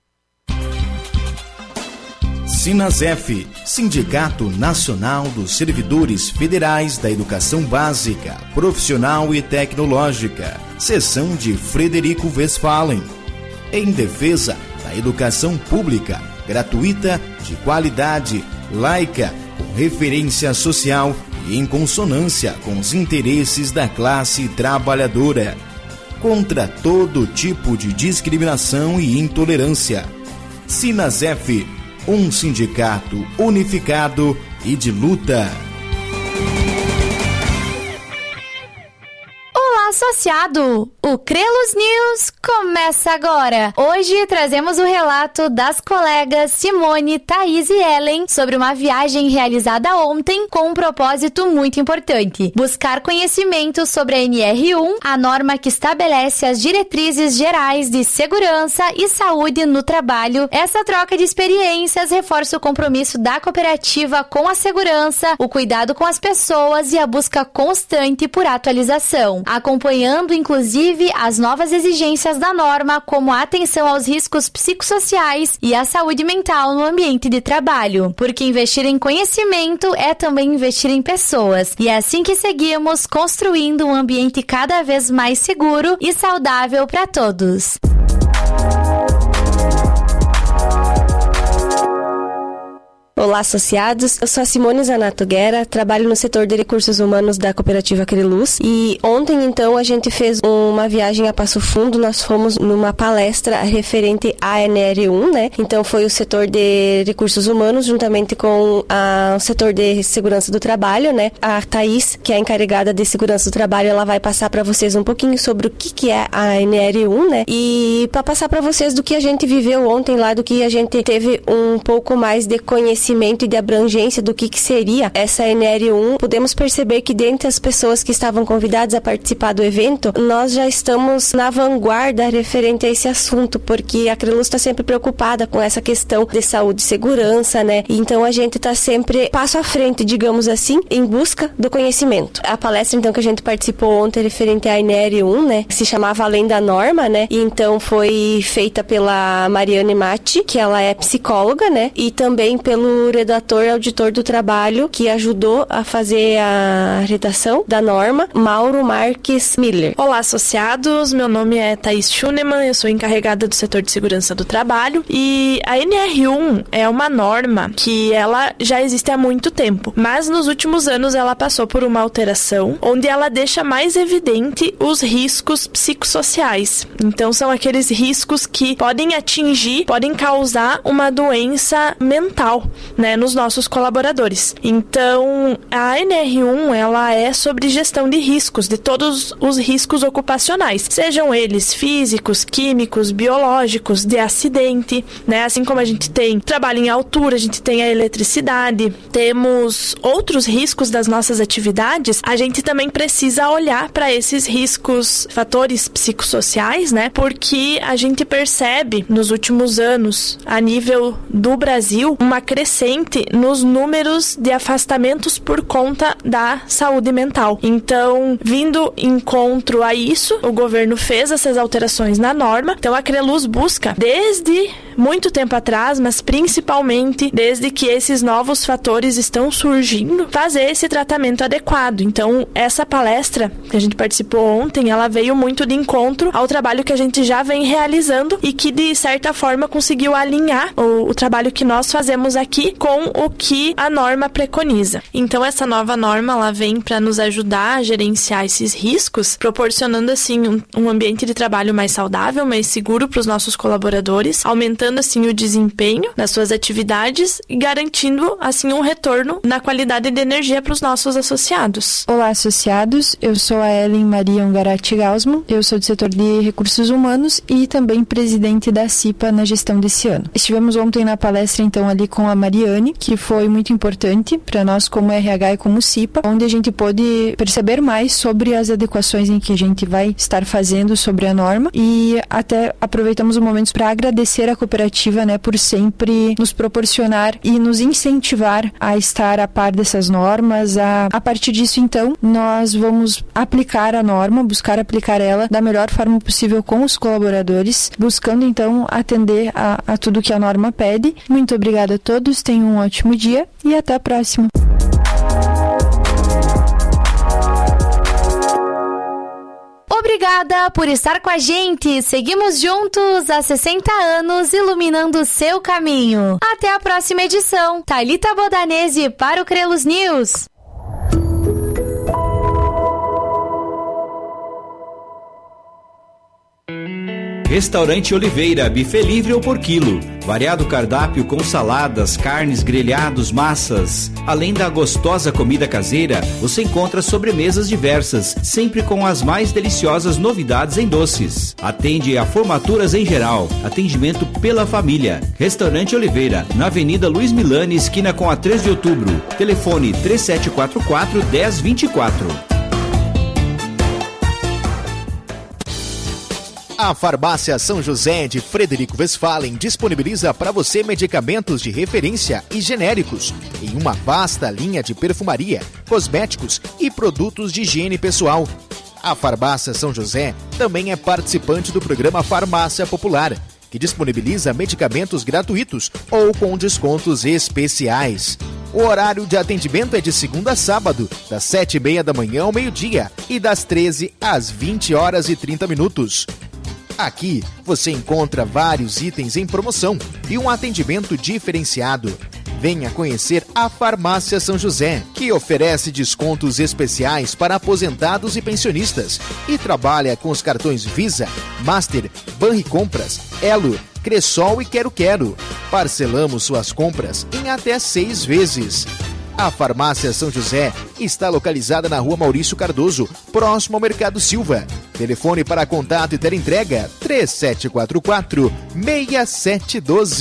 Sinasef, Sindicato Nacional dos Servidores Federais da Educação Básica, Profissional e Tecnológica, seção de Frederico Westphalen, em defesa da educação pública, gratuita, de qualidade, laica, com referência social e em consonância com os interesses da classe trabalhadora, contra todo tipo de discriminação e intolerância. Sinasef, um sindicato unificado e de luta. Olá, associado! O Creluz News começa agora. Hoje trazemos o relato das colegas Simone, Thaís e Ellen sobre uma viagem realizada ontem com um propósito muito importante: buscar conhecimento sobre a N R um, a norma que estabelece as diretrizes gerais de segurança e saúde no trabalho. Essa troca de experiências reforça o compromisso da cooperativa com a segurança, o cuidado com as pessoas e a busca constante por atualização, acompanhando inclusive as novas exigências da norma, como a atenção aos riscos psicossociais e a saúde mental no ambiente de trabalho, porque investir em conhecimento é também investir em pessoas, e é assim que seguimos construindo um ambiente cada vez mais seguro e saudável para todos. Olá, associados. Eu sou a Simone Zanato Guerra, trabalho no setor de recursos humanos da cooperativa Creluz. E ontem, então, a gente fez uma viagem a Passo Fundo. Nós fomos numa palestra referente à N R um, né? Então, foi o setor de recursos humanos, juntamente com a, o setor de segurança do trabalho, né? A Thaís, que é a encarregada de segurança do trabalho, ela vai passar para vocês um pouquinho sobre o que, que é a N R um, né? E para passar para vocês do que a gente viveu ontem lá, do que a gente teve um pouco mais de conhecimento e de abrangência do que, que seria essa N R um, podemos perceber que dentre as pessoas que estavam convidadas a participar do evento, nós já estamos na vanguarda referente a esse assunto, porque a Creluz está sempre preocupada com essa questão de saúde e segurança, né? Então a gente está sempre passo à frente, digamos assim, em busca do conhecimento. A palestra, então, que a gente participou ontem referente à N R um, né, se chamava Além da Norma, né? E então foi feita pela Mariane Matti, que ela é psicóloga, né? E também pelo redator e auditor do trabalho que ajudou a fazer a redação da norma, Mauro Marques Miller. Olá, associados, meu nome é Thaís Schunemann, eu sou encarregada do setor de segurança do trabalho, e a N R um é uma norma que ela já existe há muito tempo, mas nos últimos anos ela passou por uma alteração onde ela deixa mais evidente os riscos psicossociais. Então são aqueles riscos que podem atingir, podem causar uma doença mental. né, nos nossos colaboradores. Então, a N R um, ela é sobre gestão de riscos, de todos os riscos ocupacionais, sejam eles físicos, químicos, biológicos, de acidente, né? Assim como a gente tem trabalho em altura, a gente tem a eletricidade, temos outros riscos das nossas atividades, a gente também precisa olhar para esses riscos, fatores psicossociais, né? Porque a gente percebe nos últimos anos, a nível do Brasil, uma crescente nos números de afastamentos por conta da saúde mental. Então, vindo encontro a isso, o governo fez essas alterações na norma. Então, a CRELUZ busca, desde muito tempo atrás, mas principalmente desde que esses novos fatores estão surgindo, fazer esse tratamento adequado. Então, essa palestra que a gente participou ontem, ela veio muito de encontro ao trabalho que a gente já vem realizando e que, de certa forma, conseguiu alinhar o, o trabalho que nós fazemos aqui com o que a norma preconiza. Então, essa nova norma, ela vem para nos ajudar a gerenciar esses riscos, proporcionando, assim, um, um ambiente de trabalho mais saudável, mais seguro para os nossos colaboradores, aumentando, assim, o desempenho das suas atividades e garantindo, assim, um retorno na qualidade de energia para os nossos associados. Olá, associados. Eu sou a Ellen Maria Ungarati Gausman. Eu sou do setor de recursos humanos e também presidente da CIPA na gestão desse ano. Estivemos ontem na palestra, então, ali com a Mariane, que foi muito importante para nós como R H e como CIPA, onde a gente pôde perceber mais sobre as adequações em que a gente vai estar fazendo sobre a norma e até aproveitamos o momento para agradecer a cooperativa, né, por sempre nos proporcionar e nos incentivar a estar a par dessas normas. A, a partir disso, então, nós vamos aplicar a norma, buscar aplicar ela da melhor forma possível com os colaboradores, buscando, então, atender a, a tudo que a norma pede. Muito obrigada a todos, tenham um ótimo dia e até a próxima. Obrigada por estar com a gente. Seguimos juntos há sessenta anos, iluminando o seu caminho. Até a próxima edição. Thalita Bodanese para o CRELUZ News. Restaurante Oliveira, buffet livre ou por quilo. Variado cardápio com saladas, carnes, grelhados, massas. Além da gostosa comida caseira, você encontra sobremesas diversas, sempre com as mais deliciosas novidades em doces. Atende a formaturas em geral. Atendimento pela família. Restaurante Oliveira, na Avenida Luiz Milani, esquina com a três de outubro. Telefone três sete quatro quatro, um zero dois quatro. A Farmácia São José de Frederico Westphalen disponibiliza para você medicamentos de referência e genéricos em uma vasta linha de perfumaria, cosméticos e produtos de higiene pessoal. A Farmácia São José também é participante do programa Farmácia Popular, que disponibiliza medicamentos gratuitos ou com descontos especiais. O horário de atendimento é de segunda a sábado, das sete e meia da manhã ao meio-dia e das treze às vinte horas e trinta minutos. Aqui você encontra vários itens em promoção e um atendimento diferenciado. Venha conhecer a Farmácia São José, que oferece descontos especiais para aposentados e pensionistas e trabalha com os cartões Visa, Master, Banricompras, Elo, Cressol e Quero Quero. Parcelamos suas compras em até seis vezes. A Farmácia São José está localizada na Rua Maurício Cardoso, próximo ao Mercado Silva. Telefone para contato e ter entrega três sete quatro quatro, seis sete um dois.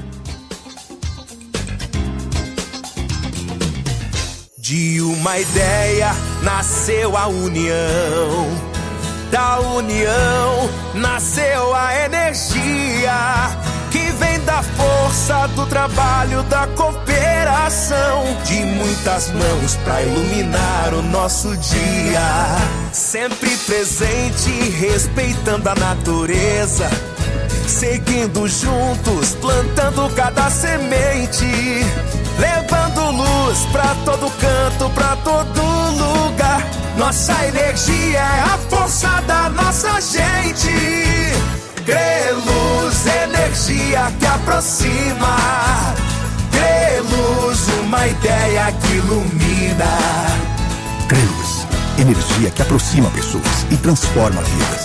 De uma ideia nasceu a união, da união nasceu a energia que vem da força do trabalho, da cooperação, de muitas mãos pra iluminar o nosso dia. Sempre presente, respeitando a natureza, seguindo juntos, plantando cada semente, levando luz pra todo canto, pra todo lugar. Nossa energia é a força da nossa gente. CRELUZ, energia que aproxima. CRELUZ, uma ideia que ilumina. CRELUZ, energia que aproxima pessoas e transforma vidas.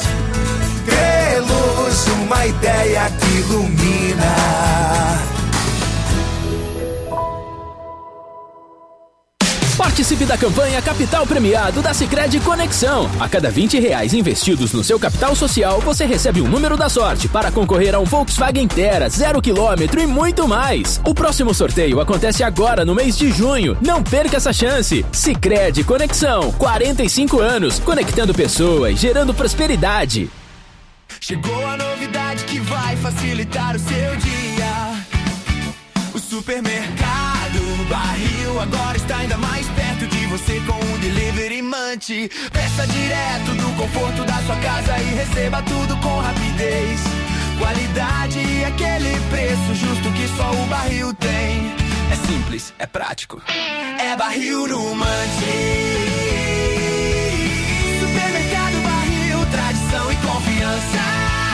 CRELUZ, uma ideia que ilumina. Participe da campanha Capital Premiado da Sicredi Conexão. A cada vinte reais investidos no seu capital social, você recebe um número da sorte para concorrer a um Volkswagen Terra, zero quilômetro e muito mais. O próximo sorteio acontece agora no mês de junho. Não perca essa chance. Sicredi Conexão, quarenta e cinco anos, conectando pessoas, gerando prosperidade. Chegou a novidade que vai facilitar o seu dia. O supermercado Barril agora está ainda mais perto de você com o Delivery Munch. Peça direto do conforto da sua casa e receba tudo com rapidez. Qualidade e aquele preço justo que só o Barril tem. É simples, é prático. É Barril no Munch. Supermercado Barril, tradição e confiança.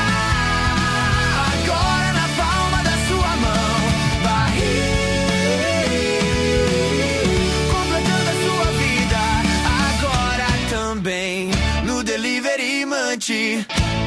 Agora na palma da sua mão. Barril, completando a sua vida. Agora também no Delivery Munch.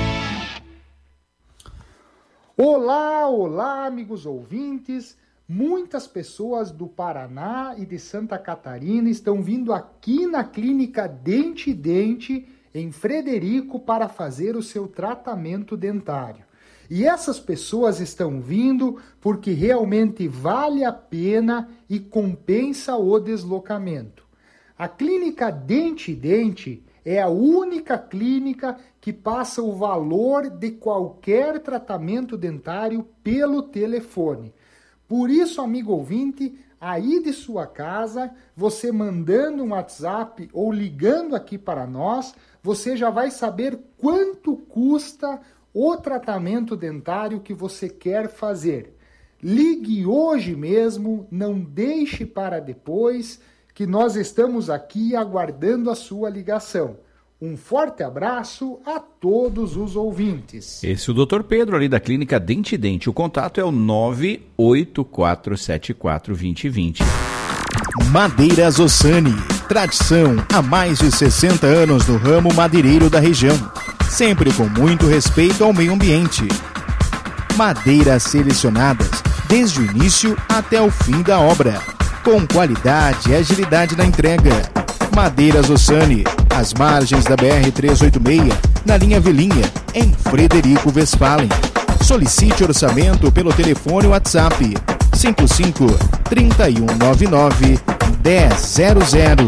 Olá, olá, amigos ouvintes. Muitas pessoas do Paraná e de Santa Catarina estão vindo aqui na Clínica Dente Dente, em Frederico, para fazer o seu tratamento dentário. E essas pessoas estão vindo porque realmente vale a pena e compensa o deslocamento. A Clínica Dente Dente é a única clínica que passa o valor de qualquer tratamento dentário pelo telefone. Por isso, amigo ouvinte, aí de sua casa, você mandando um WhatsApp ou ligando aqui para nós, você já vai saber quanto custa o tratamento dentário que você quer fazer. Ligue hoje mesmo, não deixe para depois, que nós estamos aqui aguardando a sua ligação. Um forte abraço a todos os ouvintes. Esse é o doutor Pedro, ali da Clínica Dente Dente. O contato é o nove oito quatro sete quatro dois zero dois zero. Madeiras Ossani. Tradição há mais de sessenta anos no ramo madeireiro da região. Sempre com muito respeito ao meio ambiente. Madeiras selecionadas desde o início até o fim da obra. Com qualidade e agilidade na entrega. Madeiras Ossani, às margens da B R trezentos e oitenta e seis, na linha Vilinha, em Frederico Westphalen. Solicite orçamento pelo telefone WhatsApp cinco cinco, três um nove nove, um zero zero zero.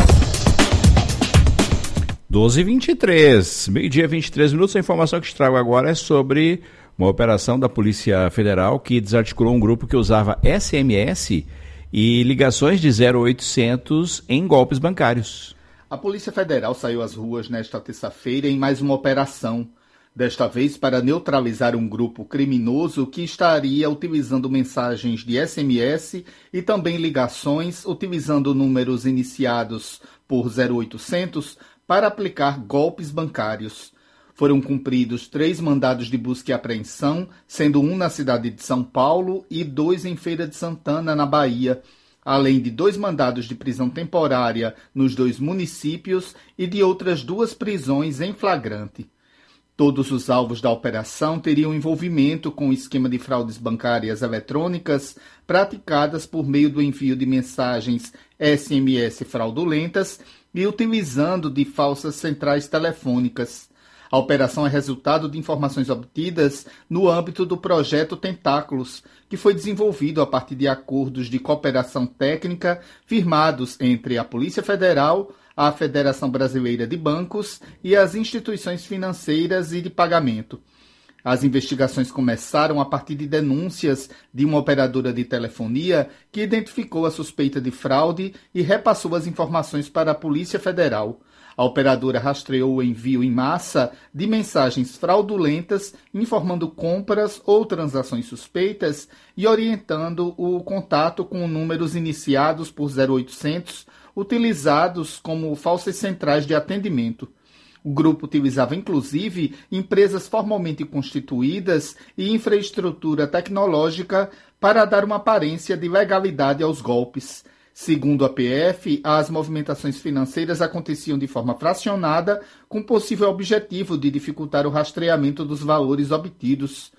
doze e vinte e três, meio-dia e vinte e três minutos. A informação que te trago agora é sobre uma operação da Polícia Federal que desarticulou um grupo que usava S M S e ligações de zero oitocentos em golpes bancários. A Polícia Federal saiu às ruas nesta terça-feira em mais uma operação, desta vez para neutralizar um grupo criminoso que estaria utilizando mensagens de S M S e também ligações utilizando números iniciados por zero oitocentos para aplicar golpes bancários. Foram cumpridos três mandados de busca e apreensão, sendo um na cidade de São Paulo e dois em Feira de Santana, na Bahia, além de dois mandados de prisão temporária nos dois municípios e de outras duas prisões em flagrante. Todos os alvos da operação teriam envolvimento com o esquema de fraudes bancárias eletrônicas praticadas por meio do envio de mensagens S M S fraudulentas e utilizando de falsas centrais telefônicas. A operação é resultado de informações obtidas no âmbito do projeto Tentáculos, que foi desenvolvido a partir de acordos de cooperação técnica firmados entre a Polícia Federal, a Federação Brasileira de Bancos e as instituições financeiras e de pagamento. As investigações começaram a partir de denúncias de uma operadora de telefonia que identificou a suspeita de fraude e repassou as informações para a Polícia Federal. A operadora rastreou o envio em massa de mensagens fraudulentas, informando compras ou transações suspeitas e orientando o contato com números iniciados por zero oitocentos, utilizados como falsas centrais de atendimento. O grupo utilizava, inclusive, empresas formalmente constituídas e infraestrutura tecnológica para dar uma aparência de legalidade aos golpes. Segundo a P F, as movimentações financeiras aconteciam de forma fracionada, com possível objetivo de dificultar o rastreamento dos valores obtidos.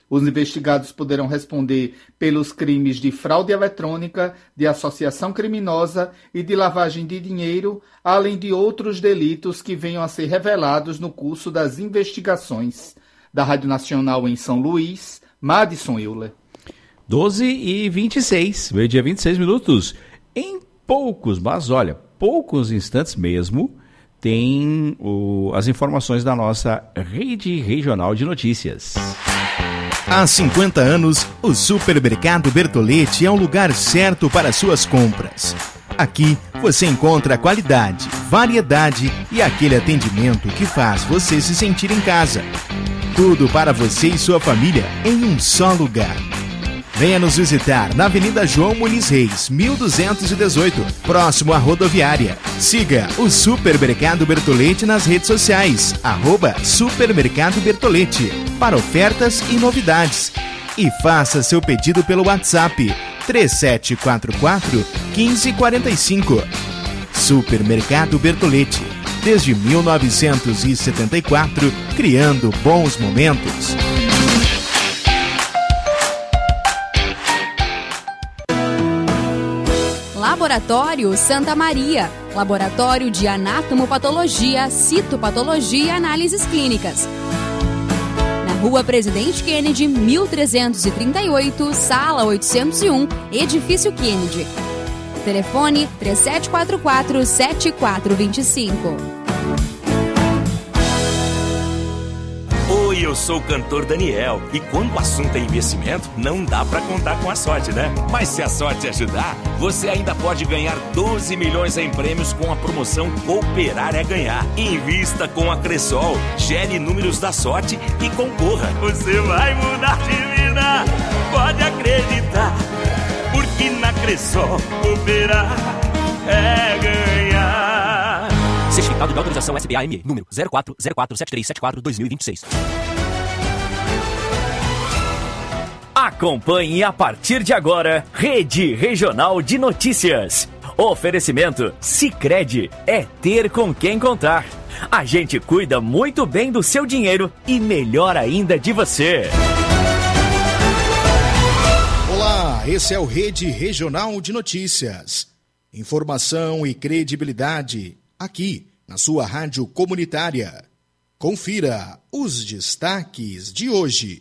Os investigados poderão responder pelos crimes de fraude eletrônica, de associação criminosa e de lavagem de dinheiro, além de outros delitos que venham a ser revelados no curso das investigações. Da Rádio Nacional em São Luís, Madison Euler. doze e vinte e seis, meio-dia vinte e seis minutos. Em poucos, mas olha, poucos instantes mesmo, tem o, as informações da nossa rede regional de notícias. Há cinquenta anos, o Supermercado Bertolletti é um lugar certo para suas compras. Aqui você encontra qualidade, variedade e aquele atendimento que faz você se sentir em casa. Tudo para você e sua família em um só lugar. Venha nos visitar na Avenida João Muniz Reis, mil duzentos e dezoito, próximo à rodoviária. Siga o Supermercado Bertolletti nas redes sociais, arroba Supermercado Bertolletti, para ofertas e novidades. E faça seu pedido pelo WhatsApp três sete quatro quatro, um cinco quatro cinco. Supermercado Bertolletti, desde mil novecentos e setenta e quatro, criando bons momentos. Laboratório Santa Maria, laboratório de anatomopatologia, citopatologia e análises clínicas. Na Rua Presidente Kennedy, mil trezentos e trinta e oito, sala oitocentos e um, edifício Kennedy. Telefone três sete quatro quatro, sete quatro dois cinco. Oi, eu sou o cantor Daniel e quando o assunto é investimento, não dá pra contar com a sorte, né? Mas se a sorte ajudar, você ainda pode ganhar doze milhões em prêmios com a promoção Cooperar é Ganhar. Invista com a Cressol, gere números da sorte e concorra. Você vai mudar de vida, pode acreditar, porque na Cressol Cooperar é ganhar. Certificado de autorização S B A M E, número zero quatro zero quatro sete três sete quatro dois mil e vinte e seis. Acompanhe a partir de agora Rede Regional de Notícias. Oferecimento Sicredi, é ter com quem contar. A gente cuida muito bem do seu dinheiro e melhor ainda de você. Olá, esse é o Rede Regional de Notícias. Informação e credibilidade aqui na sua rádio comunitária. Confira os destaques de hoje.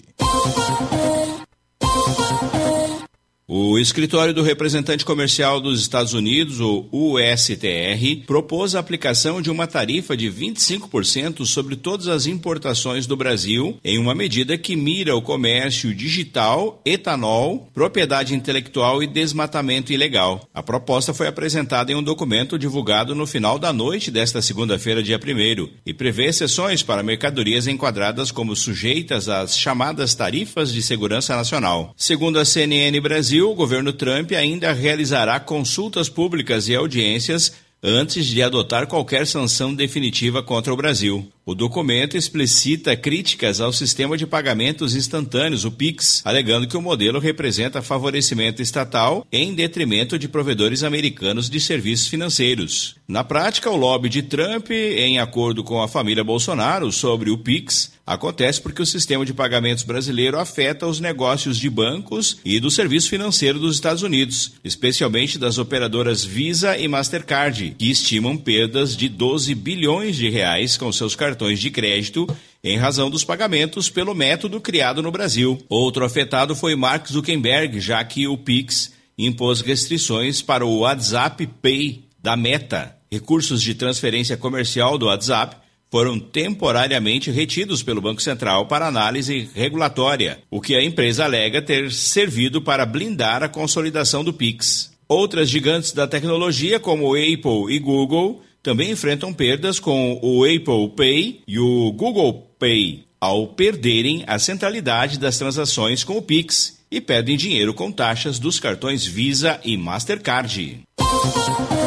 O escritório do representante comercial dos Estados Unidos, o U S T R, propôs a aplicação de uma tarifa de vinte e cinco por cento sobre todas as importações do Brasil, em uma medida que mira o comércio digital, etanol, propriedade intelectual e desmatamento ilegal. A proposta foi apresentada em um documento divulgado no final da noite desta segunda-feira, dia primeiro, e prevê exceções para mercadorias enquadradas como sujeitas às chamadas tarifas de segurança nacional. Segundo a C N N Brasil, o governo Trump ainda realizará consultas públicas e audiências antes de adotar qualquer sanção definitiva contra o Brasil. O documento explicita críticas ao sistema de pagamentos instantâneos, o Pix, alegando que o modelo representa favorecimento estatal em detrimento de provedores americanos de serviços financeiros. Na prática, o lobby de Trump, em acordo com a família Bolsonaro sobre o Pix, acontece porque o sistema de pagamentos brasileiro afeta os negócios de bancos e do serviço financeiro dos Estados Unidos, especialmente das operadoras Visa e Mastercard, que estimam perdas de doze bilhões de reais com seus cartões de crédito em razão dos pagamentos pelo método criado no Brasil. Outro afetado foi Mark Zuckerberg, já que o Pix impôs restrições para o WhatsApp Pay da Meta. Recursos de transferência comercial do WhatsApp foram temporariamente retidos pelo Banco Central para análise regulatória, o que a empresa alega ter servido para blindar a consolidação do Pix. Outras gigantes da tecnologia, como Apple e Google, também enfrentam perdas com o Apple Pay e o Google Pay, ao perderem a centralidade das transações com o Pix e perdem dinheiro com taxas dos cartões Visa e Mastercard.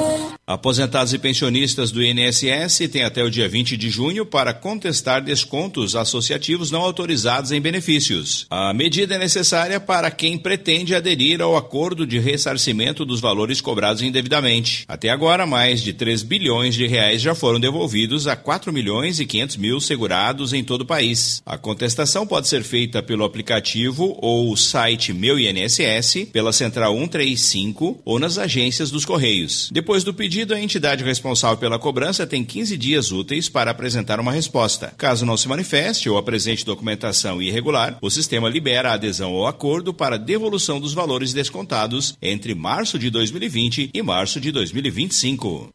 Aposentados e pensionistas do I N S S têm até o dia vinte de junho para contestar descontos associativos não autorizados em benefícios. A medida é necessária para quem pretende aderir ao acordo de ressarcimento dos valores cobrados indevidamente. Até agora, mais de três bilhões de reais já foram devolvidos a quatro milhões e quinhentos mil segurados em todo o país. A contestação pode ser feita pelo aplicativo ou site Meu I N S S, pela Central cento e trinta e cinco ou nas agências dos Correios. Depois do pedido, a entidade responsável pela cobrança tem quinze dias úteis para apresentar uma resposta. Caso não se manifeste ou apresente documentação irregular, o sistema libera a adesão ao acordo para devolução dos valores descontados entre março de dois mil e vinte e março de dois mil e vinte e cinco.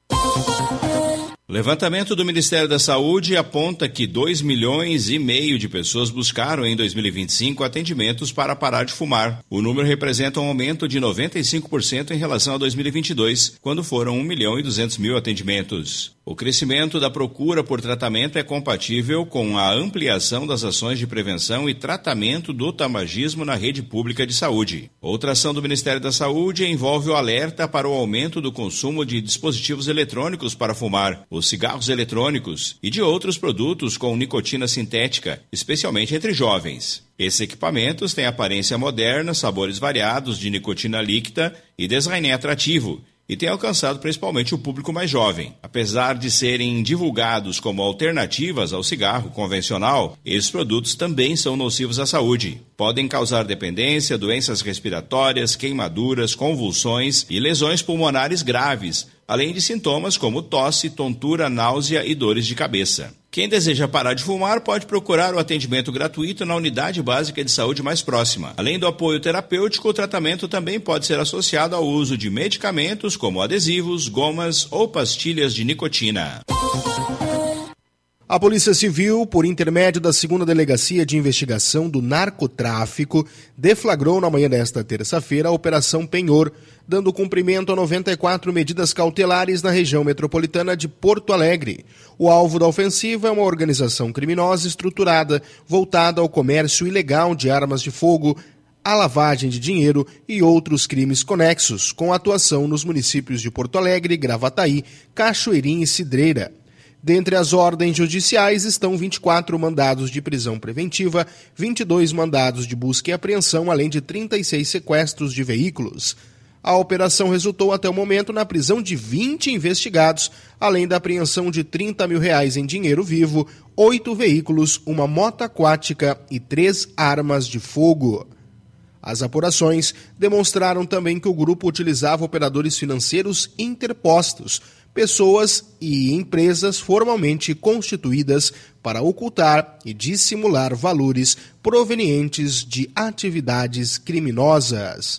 Levantamento do Ministério da Saúde aponta que dois milhões e meio de pessoas buscaram em dois mil e vinte e cinco atendimentos para parar de fumar. O número representa um aumento de noventa e cinco por cento em relação a dois mil e vinte e dois, quando foram um milhão e duzentos mil atendimentos. O crescimento da procura por tratamento é compatível com a ampliação das ações de prevenção e tratamento do tabagismo na rede pública de saúde. Outra ação do Ministério da Saúde envolve o alerta para o aumento do consumo de dispositivos eletrônicos para fumar, os cigarros eletrônicos e de outros produtos com nicotina sintética, especialmente entre jovens. Esses equipamentos têm aparência moderna, sabores variados de nicotina líquida e design atrativo, e tem alcançado principalmente o público mais jovem. Apesar de serem divulgados como alternativas ao cigarro convencional, esses produtos também são nocivos à saúde. Podem causar dependência, doenças respiratórias, queimaduras, convulsões e lesões pulmonares graves, além de sintomas como tosse, tontura, náusea e dores de cabeça. Quem deseja parar de fumar pode procurar o atendimento gratuito na unidade básica de saúde mais próxima. Além do apoio terapêutico, o tratamento também pode ser associado ao uso de medicamentos como adesivos, gomas ou pastilhas de nicotina. A Polícia Civil, por intermédio da segunda Delegacia de Investigação do Narcotráfico, deflagrou na manhã desta terça-feira a Operação Penhor, dando cumprimento a noventa e quatro medidas cautelares na região metropolitana de Porto Alegre. O alvo da ofensiva é uma organização criminosa estruturada, voltada ao comércio ilegal de armas de fogo, a lavagem de dinheiro e outros crimes conexos, com atuação nos municípios de Porto Alegre, Gravataí, Cachoeirinha e Cidreira. Dentre as ordens judiciais estão vinte e quatro mandados de prisão preventiva, vinte e dois mandados de busca e apreensão, além de trinta e seis sequestros de veículos. A operação resultou até o momento na prisão de vinte investigados, além da apreensão de trinta mil reais em dinheiro vivo, oito veículos, uma moto aquática e três armas de fogo. As apurações demonstraram também que o grupo utilizava operadores financeiros interpostos, pessoas e empresas formalmente constituídas para ocultar e dissimular valores provenientes de atividades criminosas.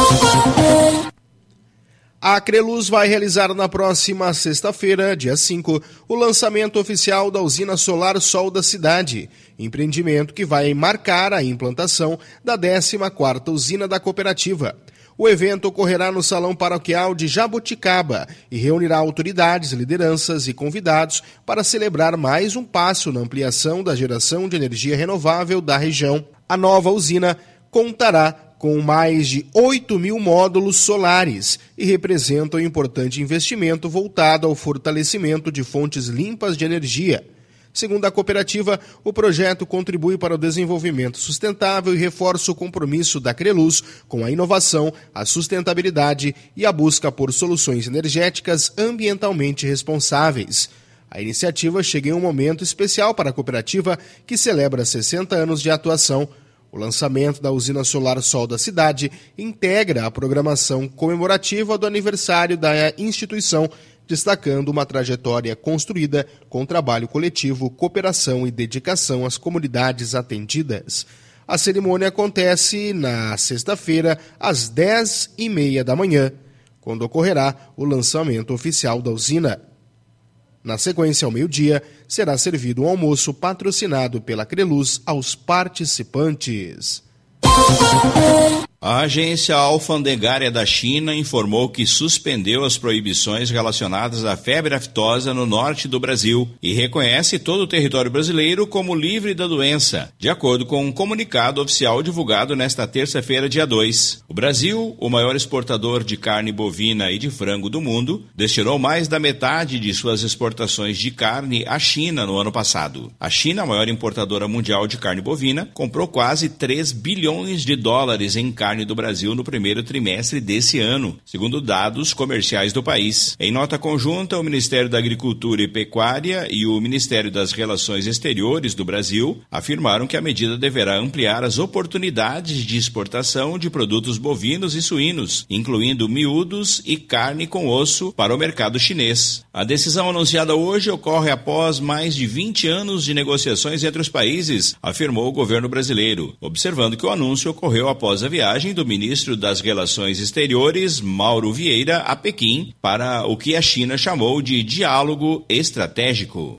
A Creluz vai realizar na próxima sexta-feira, dia cinco, o lançamento oficial da usina solar Sol da cidade, empreendimento que vai marcar a implantação da décima quarta usina da cooperativa. O evento ocorrerá no Salão Paroquial de Jaboticaba e reunirá autoridades, lideranças e convidados para celebrar mais um passo na ampliação da geração de energia renovável da região. A nova usina contará com mais de oito mil módulos solares e representa um importante investimento voltado ao fortalecimento de fontes limpas de energia. Segundo a cooperativa, o projeto contribui para o desenvolvimento sustentável e reforça o compromisso da Creluz com a inovação, a sustentabilidade e a busca por soluções energéticas ambientalmente responsáveis. A iniciativa chega em um momento especial para a cooperativa, que celebra sessenta anos de atuação. O lançamento da usina solar Sol da cidade integra a programação comemorativa do aniversário da instituição, destacando uma trajetória construída com trabalho coletivo, cooperação e dedicação às comunidades atendidas. A cerimônia acontece na sexta-feira, às dez e meia da manhã, quando ocorrerá o lançamento oficial da usina. Na sequência, ao meio-dia, será servido um almoço patrocinado pela Creluz aos participantes. A agência alfandegária da China informou que suspendeu as proibições relacionadas à febre aftosa no norte do Brasil e reconhece todo o território brasileiro como livre da doença, de acordo com um comunicado oficial divulgado nesta terça-feira, dia dois. O Brasil, o maior exportador de carne bovina e de frango do mundo, destinou mais da metade de suas exportações de carne à China no ano passado. A China, a maior importadora mundial de carne bovina, comprou quase três bilhões de dólares em carne do Brasil no primeiro trimestre desse ano, segundo dados comerciais do país. Em nota conjunta, o Ministério da Agricultura e Pecuária e o Ministério das Relações Exteriores do Brasil afirmaram que a medida deverá ampliar as oportunidades de exportação de produtos bovinos e suínos, incluindo miúdos e carne com osso, para o mercado chinês. A decisão anunciada hoje ocorre após mais de vinte anos de negociações entre os países, afirmou o governo brasileiro, observando que o anúncio ocorreu após a viagem do ministro das Relações Exteriores, Mauro Vieira, a Pequim, para o que a China chamou de diálogo estratégico.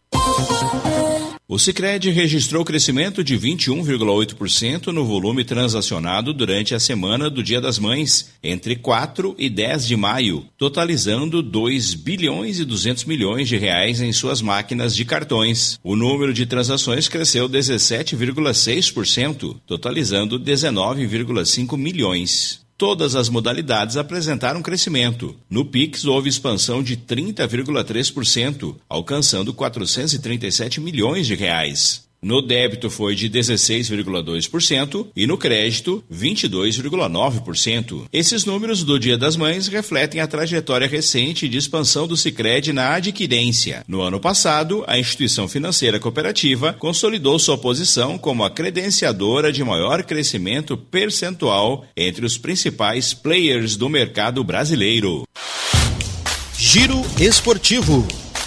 O Sicredi registrou crescimento de vinte e um vírgula oito por cento no volume transacionado durante a semana do Dia das Mães, entre quatro e dez de maio, totalizando dois bilhões e duzentos milhões de reais em suas máquinas de cartões. O número de transações cresceu dezessete vírgula seis por cento, totalizando dezenove vírgula cinco milhões. Todas as modalidades apresentaram crescimento. No Pix houve expansão de trinta vírgula três por cento, alcançando quatrocentos e trinta e sete milhões de reais. No débito foi de dezesseis vírgula dois por cento e no crédito vinte e dois vírgula nove por cento. Esses números do Dia das Mães refletem a trajetória recente de expansão do Sicredi na adquirência. No ano passado, a instituição financeira cooperativa consolidou sua posição como a credenciadora de maior crescimento percentual entre os principais players do mercado brasileiro. Giro Esportivo.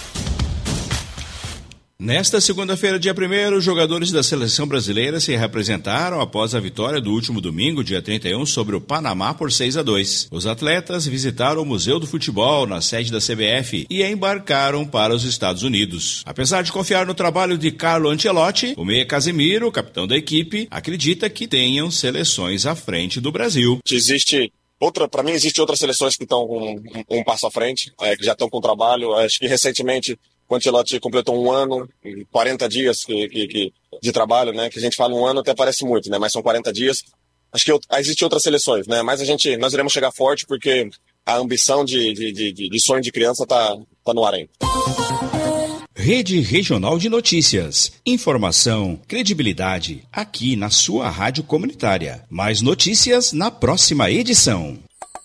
Nesta segunda-feira, dia primeiro, os jogadores da seleção brasileira se reapresentaram após a vitória do último domingo, dia trinta e um, sobre o Panamá por seis a dois. Os atletas visitaram o Museu do Futebol, na sede da C B F, e embarcaram para os Estados Unidos. Apesar de confiar no trabalho de Carlo Ancelotti, o meia Casemiro, capitão da equipe, acredita que tenham seleções à frente do Brasil. Existe outra, para mim, existe outras seleções que estão com um, um passo à frente, é, que já estão com trabalho. Acho que recentemente o Ancelotti completou um ano, quarenta dias que, que, que, de trabalho, né? Que a gente fala um ano até parece muito, né? Mas são quarenta dias. Acho que eu, existem outras seleções, né? Mas a gente, nós iremos chegar forte porque a ambição de, de, de, de sonho de criança tá, tá no ar ainda. Rede Regional de Notícias. Informação, credibilidade, aqui na sua rádio comunitária. Mais notícias na próxima edição.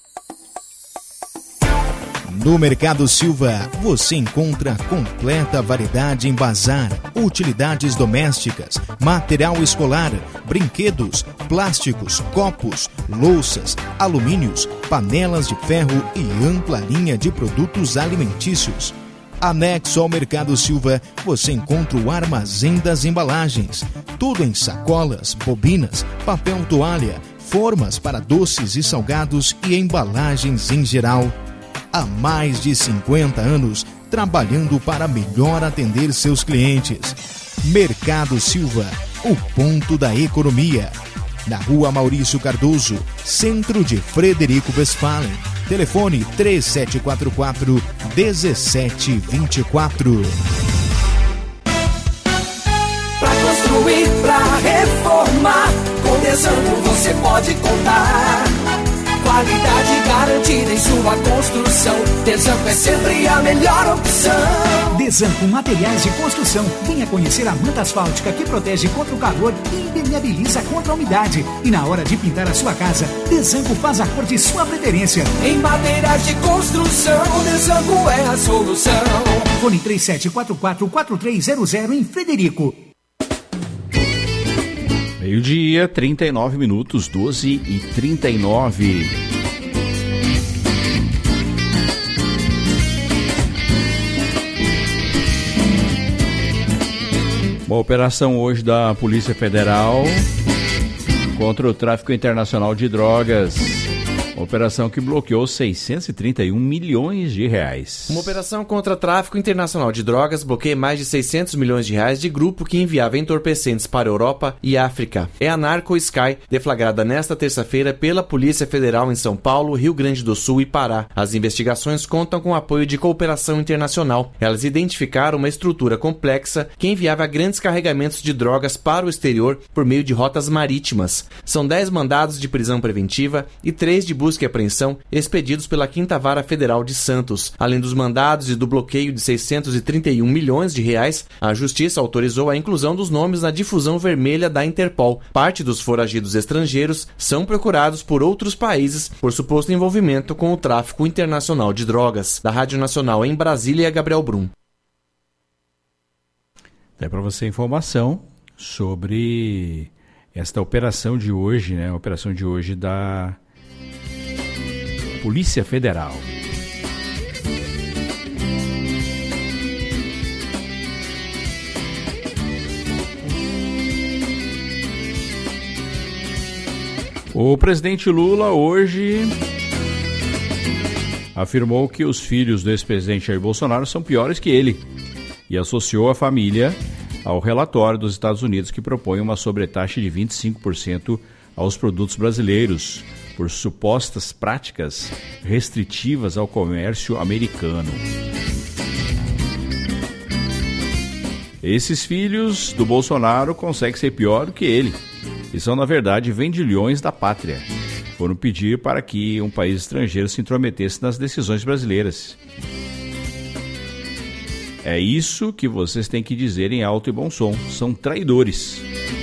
No Mercado Silva, você encontra completa variedade em bazar, utilidades domésticas, material escolar, brinquedos, plásticos, copos, louças, alumínios, panelas de ferro e ampla linha de produtos alimentícios. Anexo ao Mercado Silva, você encontra o armazém das embalagens, tudo em sacolas, bobinas, papel toalha, formas para doces e salgados e embalagens em geral. Há mais de cinquenta anos, trabalhando para melhor atender seus clientes. Mercado Silva, o ponto da economia. Na Rua Maurício Cardoso, centro de Frederico Westphalen. Telefone três sete quatro quatro, um sete dois quatro. Pra construir, pra reformar, com Desanco você pode contar. Qualidade garantida em sua construção. Desanco é sempre a melhor opção. Desanco Materiais de Construção. Venha conhecer a manta asfáltica que protege contra o calor e impermeabiliza contra a umidade. E na hora de pintar a sua casa, Desanco faz a cor de sua preferência. Em materiais de construção, Desanco é a solução. Fone três sete quatro quatro, quatro três zero zero em Frederico. Meio-dia, trinta e nove minutos, doze e trinta e nove. Uma operação hoje da Polícia Federal contra o tráfico internacional de drogas Uma operação que bloqueou seiscentos e trinta e um milhões de reais. Uma operação contra tráfico internacional de drogas bloqueia mais de seiscentos milhões de reais de grupo que enviava entorpecentes para a Europa e África. É a Narco Sky, deflagrada nesta terça-feira pela Polícia Federal em São Paulo, Rio Grande do Sul e Pará. As investigações contam com o apoio de cooperação internacional. Elas identificaram uma estrutura complexa que enviava grandes carregamentos de drogas para o exterior por meio de rotas marítimas. São dez mandados de prisão preventiva e três de busca e apreensão expedidos pela Quinta Vara Federal de Santos. Além dos mandados e do bloqueio de seiscentos e trinta e um milhões de reais, a Justiça autorizou a inclusão dos nomes na difusão vermelha da Interpol. Parte dos foragidos estrangeiros são procurados por outros países por suposto envolvimento com o tráfico internacional de drogas. Da Rádio Nacional em Brasília, Gabriel Brum. É para você informação sobre esta operação de hoje, né? A operação de hoje da Polícia Federal. O presidente Lula hoje afirmou que os filhos do ex-presidente Jair Bolsonaro são piores que ele e associou a família ao relatório dos Estados Unidos que propõe uma sobretaxa de vinte e cinco por cento aos produtos brasileiros por supostas práticas restritivas ao comércio americano. Esses filhos do Bolsonaro conseguem ser pior do que ele e são, na verdade, vendilhões da pátria. Foram pedir para que um país estrangeiro se intrometesse nas decisões brasileiras. É isso que vocês têm que dizer em alto e bom som. São traidores.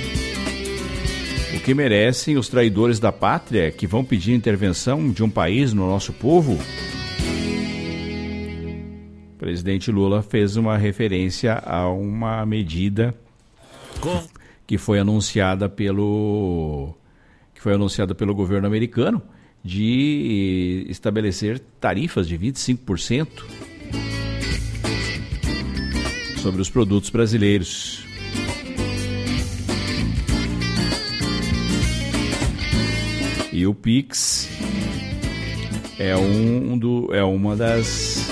O que merecem os traidores da pátria que vão pedir intervenção de um país no nosso povo? O presidente Lula fez uma referência a uma medida que foi anunciada pelo que foi anunciada pelo governo americano de estabelecer tarifas de vinte e cinco por cento sobre os produtos brasileiros. E o Pix é um do é uma das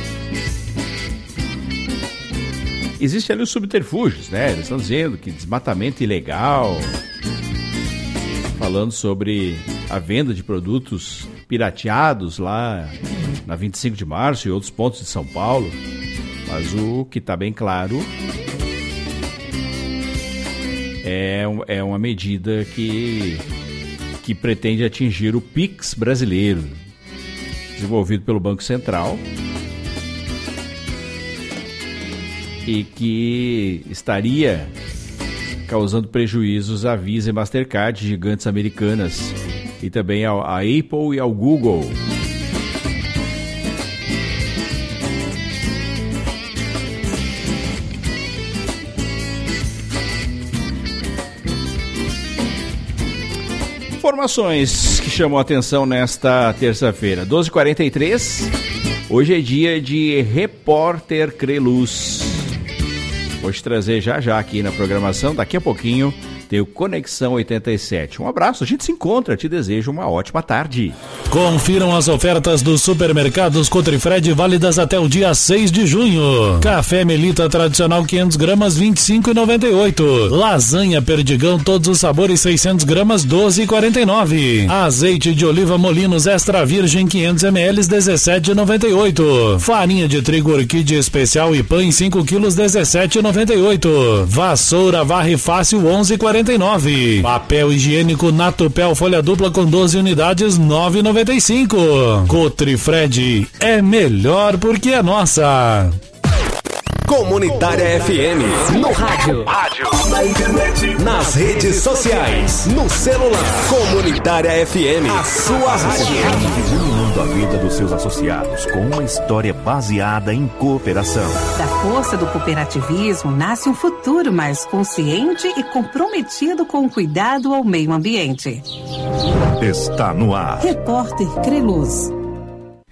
Existe ali os subterfúgios, né? Eles estão dizendo que desmatamento ilegal, falando sobre a venda de produtos pirateados lá na vinte e cinco de março e outros pontos de São Paulo. Mas o que está bem claro é, é uma medida que, que pretende atingir o Pix brasileiro, desenvolvido pelo Banco Central, e que estaria causando prejuízos à Visa e Mastercard, gigantes americanas, e também ao, à Apple e ao Google. Informações que chamam a atenção nesta terça-feira, doze e quarenta e três. Hoje é dia de Repórter Creluz. Vou te trazer já já aqui na programação, daqui a pouquinho tem o Conexão oitenta e sete. Um abraço, a gente se encontra, te desejo uma ótima tarde. Confiram as ofertas dos supermercados Cotrifred válidas até o dia seis de junho. Café Melita tradicional quinhentas gramas vinte e cinco reais e noventa e oito centavos. Lasanha Perdigão todos os sabores seiscentas gramas doze reais e quarenta e nove centavos. Azeite de oliva Molinos extra virgem quinhentos mililitros dezessete reais e noventa e oito centavos. Farinha de trigo Orquídea especial e pães cinco quilos dezessete reais e noventa e oito centavos. Vassoura Varre Fácil onze reais e quarenta e nove centavos. Papel higiênico Natupel folha dupla com doze unidades nove reais e noventa e cinco centavos. Cotrifred é melhor porque é nossa. Comunitária F M. No rádio. Rádio. Na internet. Nas redes sociais. No celular. Comunitária F M. A sua rádio. Iluminando a vida dos seus associados com uma história baseada em cooperação. Da força do cooperativismo nasce um futuro mais consciente e comprometido com o cuidado ao meio ambiente. Está no ar. Repórter Creluz.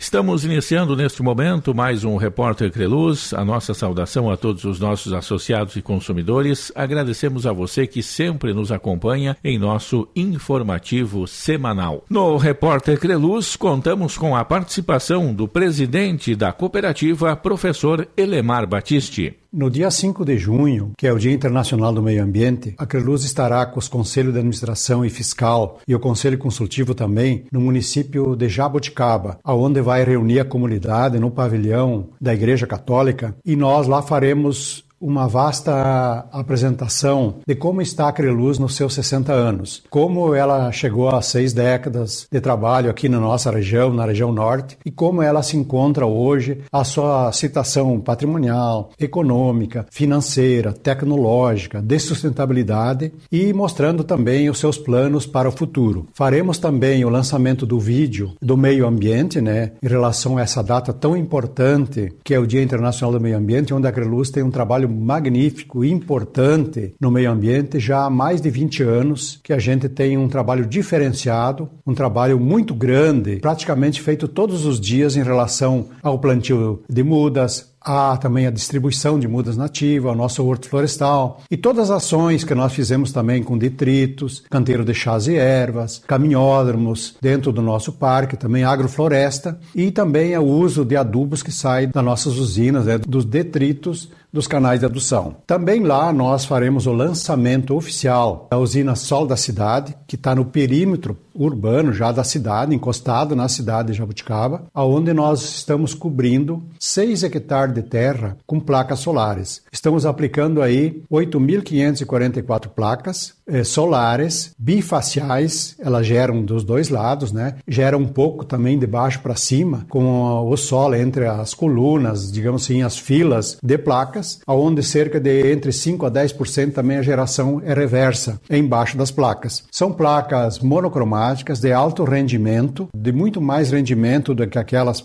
Estamos iniciando neste momento mais um Repórter Creluz. A nossa saudação a todos os nossos associados e consumidores. Agradecemos a você que sempre nos acompanha em nosso informativo semanal. No Repórter Creluz, contamos com a participação do presidente da cooperativa, professor Elemar Battisti. No dia cinco de junho, que é o Dia Internacional do Meio Ambiente, a Creluz estará com os Conselhos de Administração e Fiscal e o Conselho Consultivo também no município de Jaboticaba, onde vai reunir a comunidade no pavilhão da Igreja Católica, e nós lá faremos uma vasta apresentação de como está a Creluz nos seus sessenta anos, como ela chegou a seis décadas de trabalho aqui na nossa região, na região norte, e como ela se encontra hoje, a sua situação patrimonial, econômica, financeira, tecnológica, de sustentabilidade, e mostrando também os seus planos para o futuro. Faremos também o lançamento do vídeo do meio ambiente, né, em relação a essa data tão importante, que é o Dia Internacional do Meio Ambiente, onde a Creluz tem um trabalho magnífico e importante no meio ambiente já há mais de vinte anos, que a gente tem um trabalho diferenciado, um trabalho muito grande, praticamente feito todos os dias em relação ao plantio de mudas, há também a distribuição de mudas nativas, o nosso horto florestal e todas as ações que nós fizemos também com detritos, canteiro de chás e ervas, caminhódromos dentro do nosso parque, também agrofloresta e também o uso de adubos que saem das nossas usinas, né, dos detritos dos canais de adução. Também lá nós faremos o lançamento oficial da usina Sol da Cidade, que está no perímetro urbano já da cidade, encostado na cidade de Jaboticaba, onde nós estamos cobrindo seis hectares de terra com placas solares. Estamos aplicando aí oito mil quinhentas e quarenta e quatro placas eh, solares, bifaciais, elas geram dos dois lados, né? Geram um pouco também de baixo para cima, com o sol entre as colunas, digamos assim, as filas de placas, onde cerca de entre cinco a dez por cento também a geração é reversa embaixo das placas. São placas monocromáticas de alto rendimento, de muito mais rendimento do que aquelas